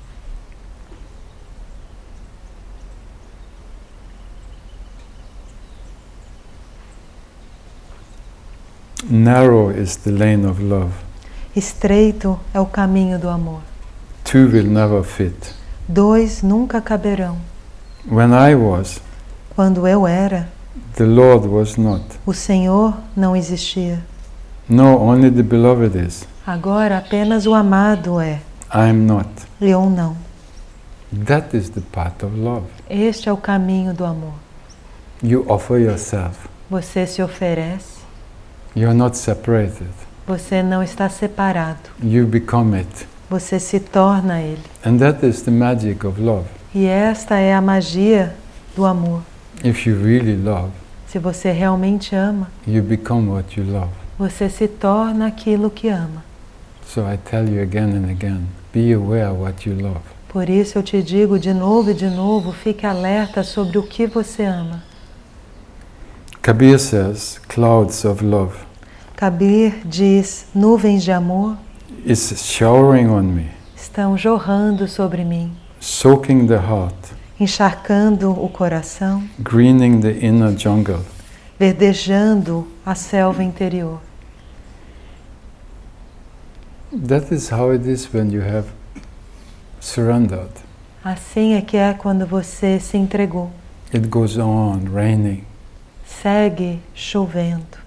Narrow is the lane of love. Estreito é o caminho do amor. Two will never fit. Dois nunca caberão. When I was, Quando eu era, the Lord was not. o Senhor não existia. No, only the beloved is. Agora apenas o amado é. I am not. Eu não. That is the path of love. Este é o caminho do amor. You offer yourself. Você se oferece. You are not separated. Você não está separado. You become it. Você se torna ele. And that is the magic of love. E esta é a magia do amor. If you really love, Se você realmente ama, you become what you love. você se torna aquilo que ama. So I tell you again and again, be aware what you love. Por isso eu te digo de novo e de novo, fique alerta sobre o que você ama. Kabir says, clouds of love Kabir diz, nuvens de amor is showering on me, estão jorrando sobre mim, soaking the heart, encharcando o coração, greening the inner jungle. verdejando a selva interior. That is how it is when you have surrendered. Assim é que é quando você se entregou. It goes on raining. Segue chovendo.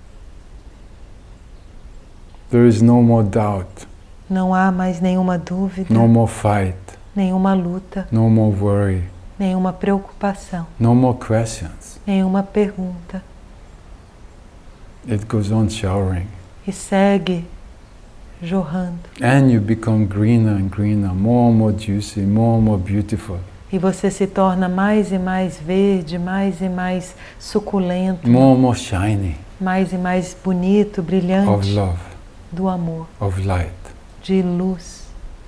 There is no more doubt. Não há mais nenhuma dúvida, No more fight. nenhuma luta, No more worry. nenhuma preocupação, No more questions. nenhuma pergunta. It goes on showering. E segue jorrando. And you become greener and greener, more and more juicy, more and more beautiful. E você se torna mais e mais verde, mais e mais suculento, More and more shiny. mais e mais bonito, Of brilhante love, do amor, of light. de luz.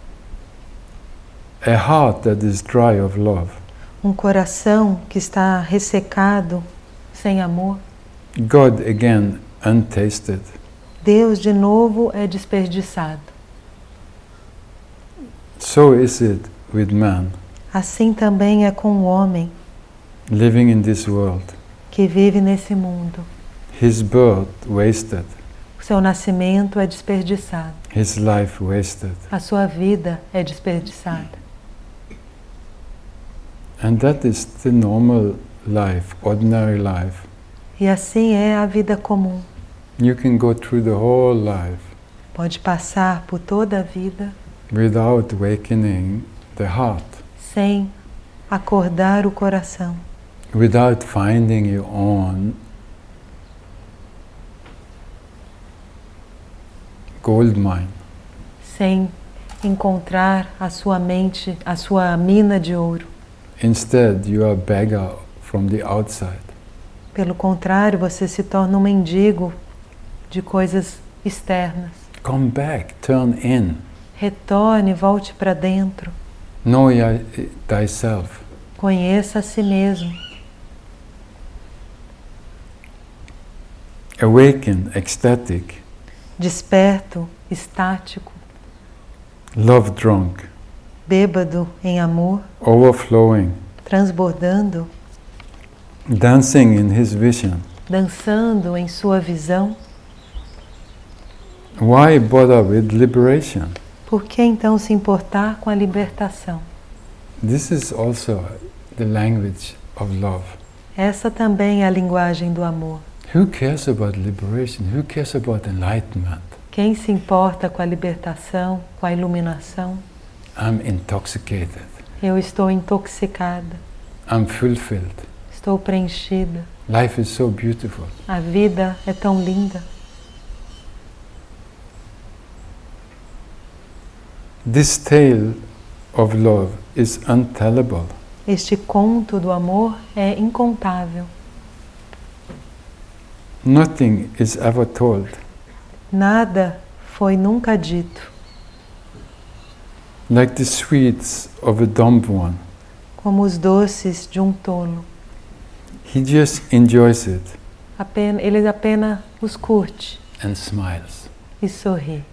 A heart that is dry of love. Um coração que está ressecado, sem amor. God again untasted. Deus de novo é desperdiçado. So is it with man Assim também é com o homem living in this world. que vive nesse mundo. His birth wasted. O seu nascimento é desperdiçado. His life wasted. A sua vida é desperdiçada. And that is the normal life, ordinary life. E assim é a vida comum. You can go through the whole life Pode passar por toda a vida without awakening the heart, sem acordar o coração, without finding your own gold mine. sem encontrar a sua mente, a sua mina de ouro. Instead, you are a beggar from the outside. Pelo contrário, você se torna um mendigo de coisas externas. Come back, turn in. Retorne, volte para dentro. Know ya- thyself. Conheça a si mesmo. Awaken, ecstatic, Desperto, estático, love drunk, bêbado em amor, overflowing, transbordando, dancing in his vision. dançando em sua visão. Why bother with liberation? Por que então se importar com a libertação? This is also the language of love. Essa também é a linguagem do amor. Who cares about liberation? Who cares about enlightenment? Quem se importa com a libertação, com a iluminação? I'm intoxicated. Eu estou intoxicada, I'm fulfilled. estou preenchida. Life is so beautiful. A vida é tão linda. This tale of love is untellable. Este conto do amor é incontável. Nothing is ever told. Nada foi nunca dito. Like the sweets of a dumb one. Como os doces de um tolo. He just enjoys it Apenas, ele apenas os curte and smiles. e sorri.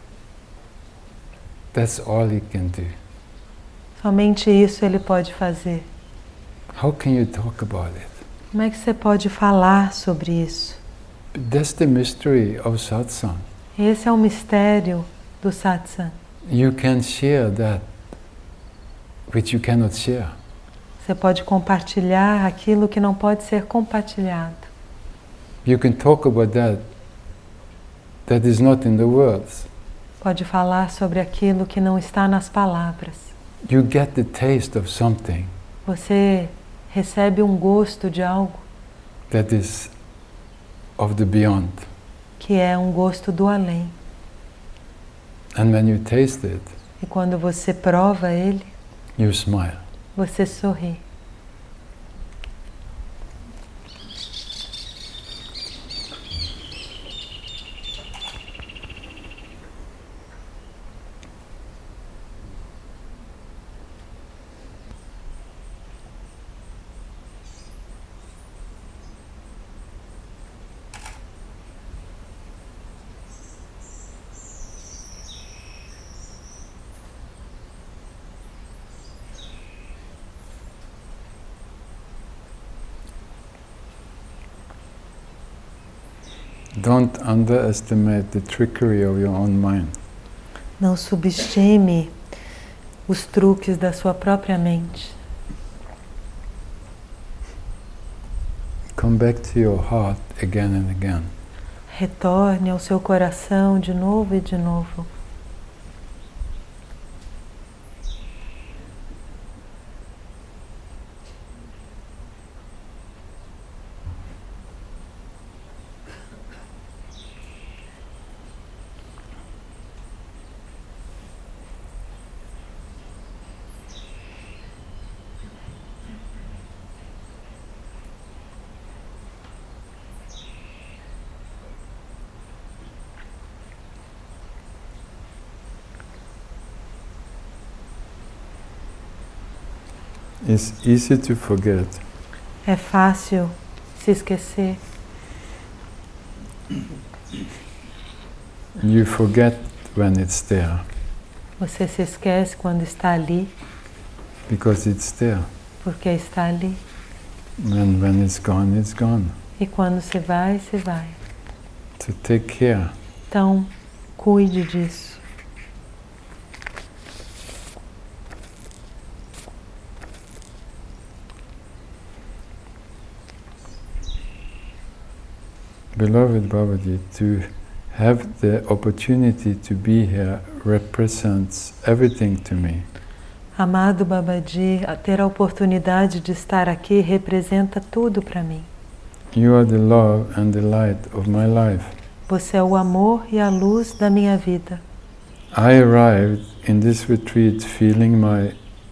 That's all he can do. Somente isso ele pode fazer. How can you talk about it? Como é que você pode falar sobre isso? That's the mystery of satsang. Esse é o mistério do satsang. You can share that which you cannot share. Você pode compartilhar aquilo que não pode ser compartilhado. You can talk about that that is not in the words. Pode falar sobre aquilo que não está nas palavras. You get the taste of something Você recebe um gosto de algo that is of the beyond. que é um gosto do além. And when you taste it, E quando você prova ele, you smile. você sorri. Don't underestimate the trickery of your own mind. Não subestime os truques da sua própria mente. Come back to your heart again and again. Retorne ao seu coração de novo e de novo. It's easy to forget. É fácil se esquecer. You forget when it's there, Você se esquece quando está ali, because it's there. porque está ali. And when it's gone, it's gone. E quando se vai, se vai. To take care. Então, cuide disso. Beloved Babaji, to have the opportunity to be here represents everything to me. Amado Babaji, ter a oportunidade de estar aqui representa tudo para mim. You are the love and the light of my life. Você é o amor e a luz da minha vida. I arrived in this retreat feeling my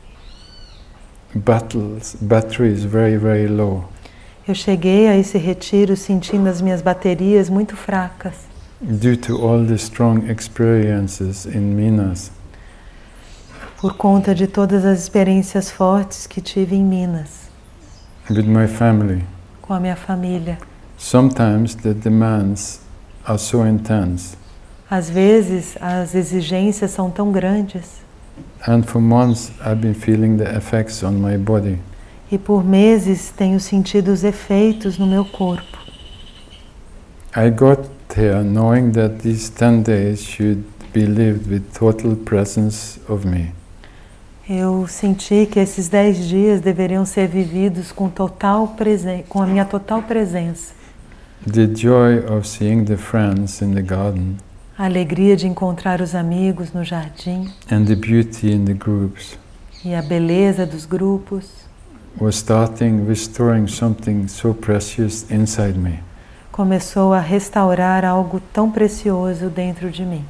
battles, batteries very, very low. Eu cheguei a esse retiro sentindo as minhas baterias muito fracas. Due to all the strong experiences in Minas. Por conta de todas as experiências fortes que tive em Minas. With my family. Com a minha família. Sometimes the demands are so intense. Às vezes as exigências são tão grandes. And for months I've been feeling the effects on my body. E por meses tenho sentido os efeitos no meu corpo. I got here knowing that these ten days should be lived with total presence of me. Eu senti que esses dez dias deveriam ser vividos com total presen- com a minha total presença. The joy of seeing the friends in the garden. A alegria de encontrar os amigos no jardim. And the beauty in the groups. E a beleza dos grupos. Was starting restoring something so precious inside me. Começou a restaurar algo tão precioso dentro de mim.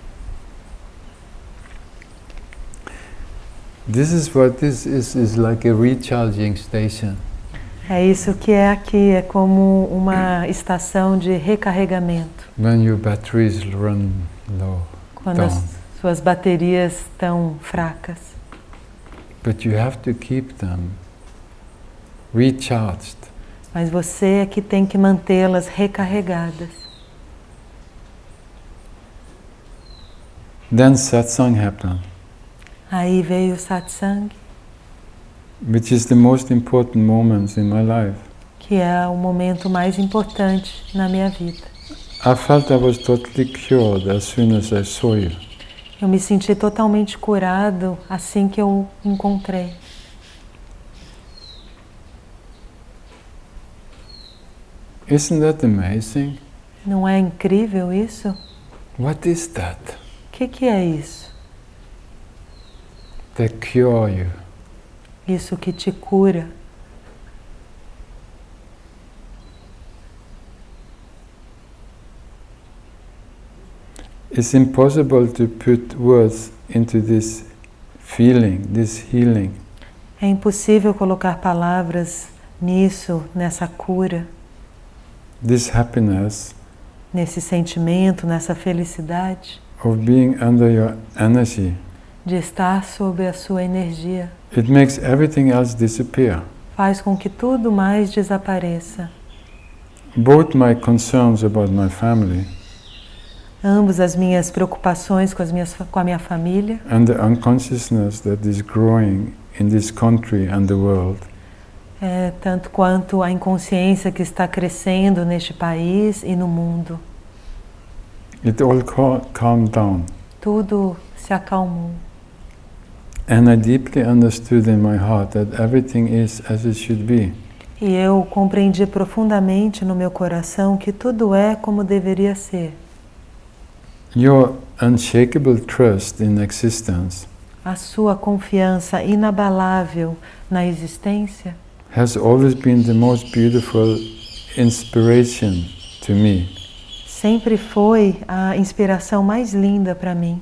This is what this is, is like a recharging station. É isso que é aqui, é como uma estação de recarregamento. When your batteries run low, Quando down. as suas baterias estão fracas. But you have to keep them recharged. Mas você é que tem que mantê-las recarregadas. Then satsang happened, Aí veio o satsang, which is the most important moments in my life. que é o momento mais importante na minha vida. I felt I was totally cured as soon as I saw you. Eu me senti totalmente curado assim que eu encontrei. Isn't that amazing? Não é incrível isso? What is that? O que, que é isso? They cure you. Isso que te cura. It's impossible to put words into this feeling, this healing. É impossível colocar palavras nisso, nessa cura, This happiness nesse sentimento, nessa felicidade of being under your energy. de estar sob a sua energia. It makes everything else disappear. Faz com que tudo mais desapareça. Both my concerns about my family Ambos as minhas preocupações com, as minhas, com a minha família and the unconsciousness that is growing in this country and the world é, tanto quanto a inconsciência que está crescendo neste país e no mundo. it all cal- calmed down. Tudo se acalmou. And I deeply understood in my heart that everything is as it should be. E eu compreendi profundamente no meu coração que tudo é como deveria ser. Your unshakable trust in existence A sua confiança inabalável na existência has always been the most beautiful inspiration to me. sempre foi a inspiração mais linda para mim.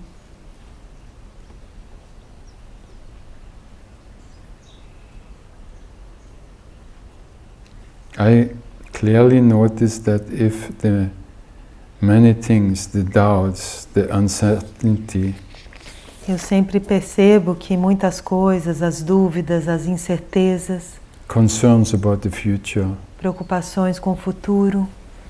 I clearly noticed that if the many things, the doubts, the uncertainty, Eu sempre percebo que muitas coisas, as dúvidas, as incertezas, concerns about the future, preocupações com o futuro,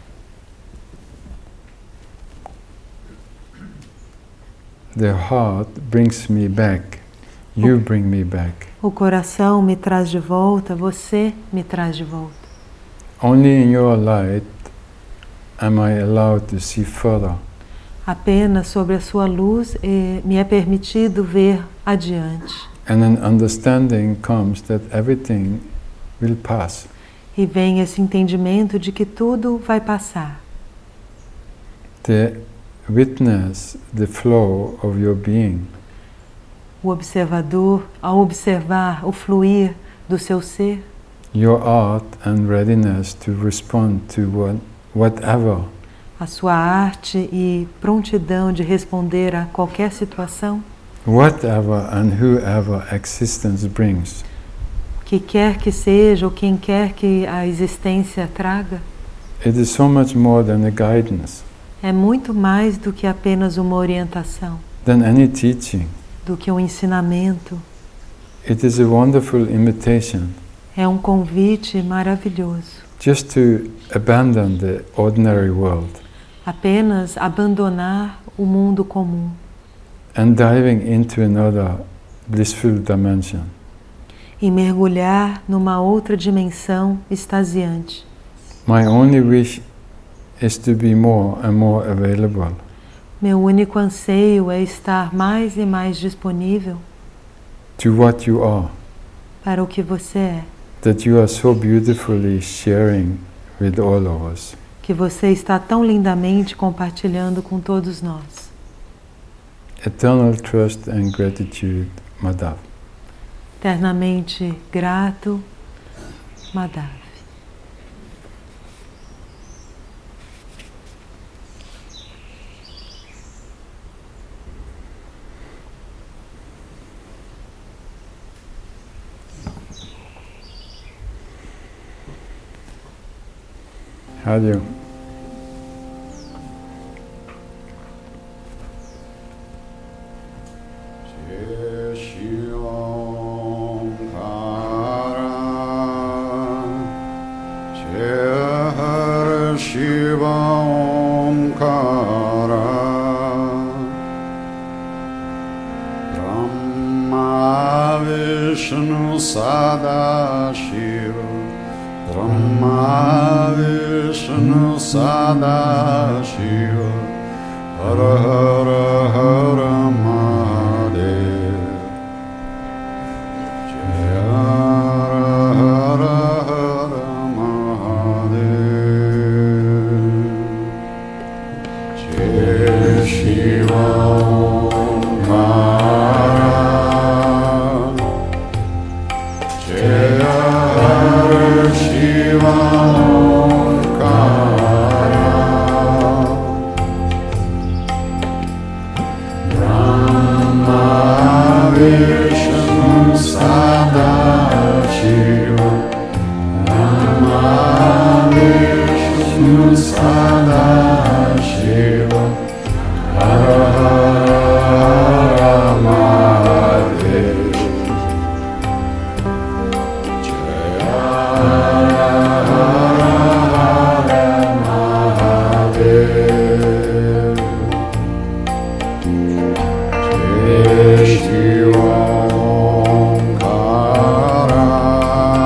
the heart brings me back. You bring me back. o coração me traz de volta, você me traz de volta. Only in your light am I allowed to see further. Apenas sobre a sua luz eh, me é permitido ver adiante. And an understanding comes that everything will pass. E vem esse entendimento de que tudo vai passar. The witness the flow of your being. O observador, ao observar o fluir do seu ser, Your art and readiness to respond to what, whatever a sua arte e prontidão de responder a qualquer situação, whatever and whoever existence brings. que quer que seja ou quem quer que a existência traga, It is so much more than a guidance, é muito mais do que apenas uma orientação, than any teaching. do que um ensinamento. It is a wonderful invitation É um convite maravilhoso. just to abandon the ordinary world Apenas abandonar o mundo comum and diving into another blissful dimension. e mergulhar numa outra dimensão extasiante. My only wish is to be more and more available, Meu único anseio é estar mais e mais disponível to what you are, para o que você é, that you are so beautifully sharing with all of us. que você está tão lindamente compartilhando com todos nós. Eternal trust and gratitude, Madhav. Eternamente grato, Madhav. How do you? Vishnu Sadashiva Brahma Vishnu Sadashiva Hara Hara Hara Mahadev Jaya Hara Hara Mahadev Jai Shiva Vishnu Sadashiva Brahma Vishnu Sadashiva Hara Hara Mahadev Jaya Hara Hara Mahadev Jai Shiva Omkara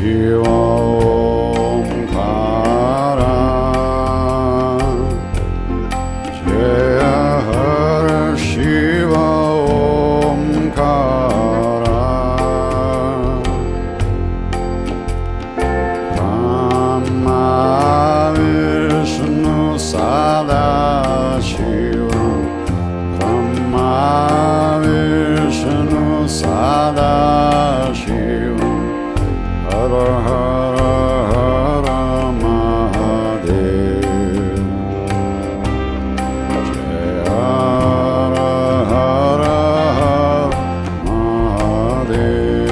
Shiva Omkara Jaya Hara Shiva Omkara Brahma Vishnu Sada Shiva Brahma Vishnu Sada Shiva Hara Hara Hara Mahadev Jaya Hara Hara Hara Mahadev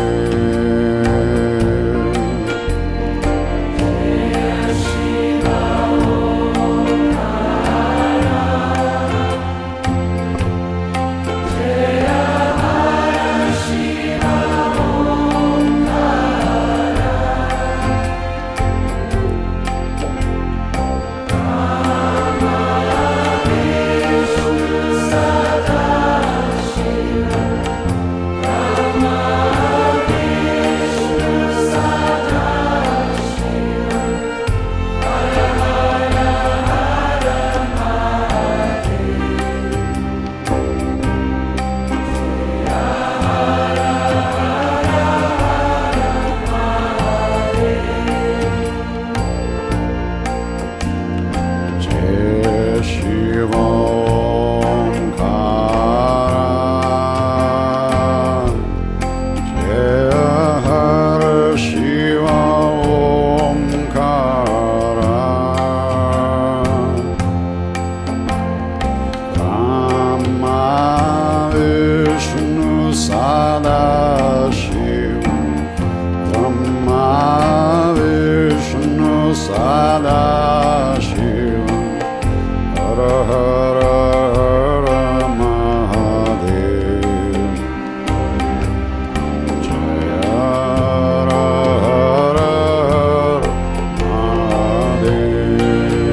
Jai Shiva Omkara Jaya Hara Shiva Omkara Brahma Vishnu Sada Shiva Brahma Vishnu Sada Shiva Hara Hara Hara Mahadev Jaya Hara Hara Hara Mahadev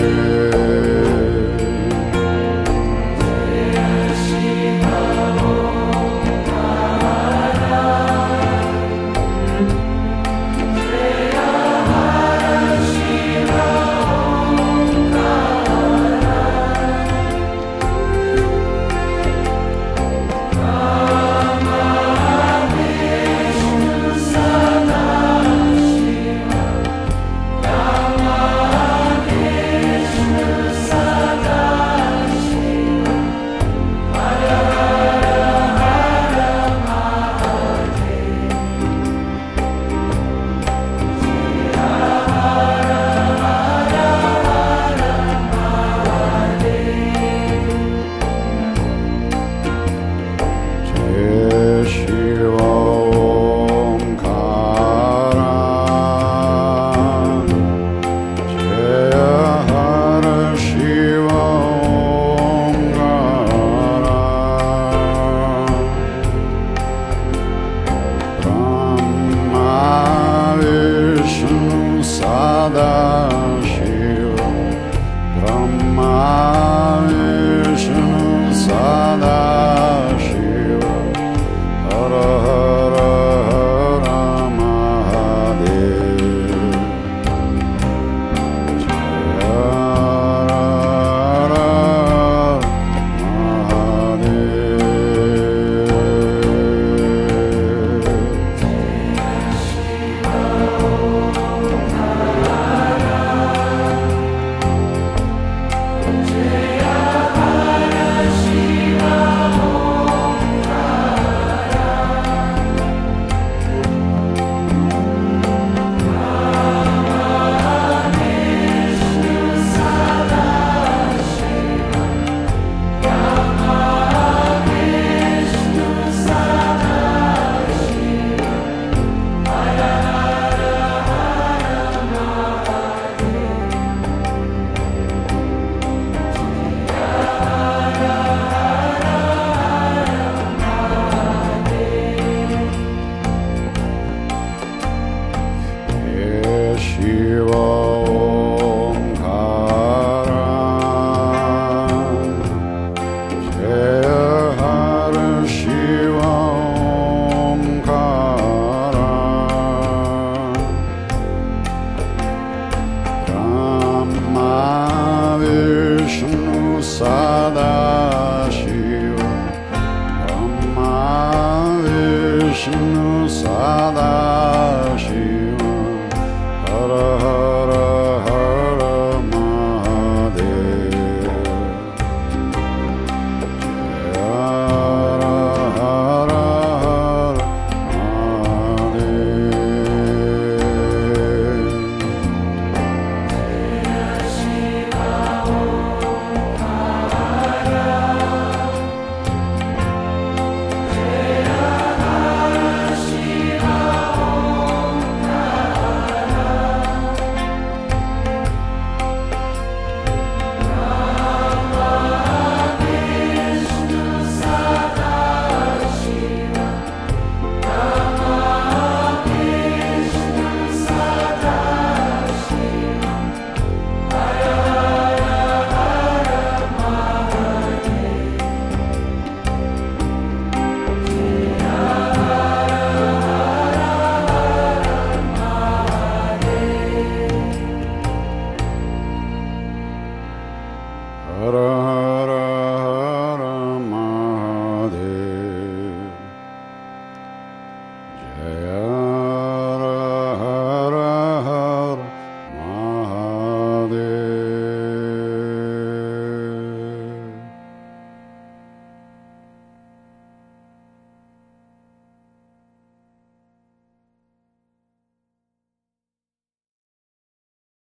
Jai Shiva Omkara Jaya Hara Shiva Omkara Brahma Vishnu Sada Shiva Brahma Vishnu Sada Shiva Hara Hara Hara Mahadev Jaya Hara Hara Mahadev Shiva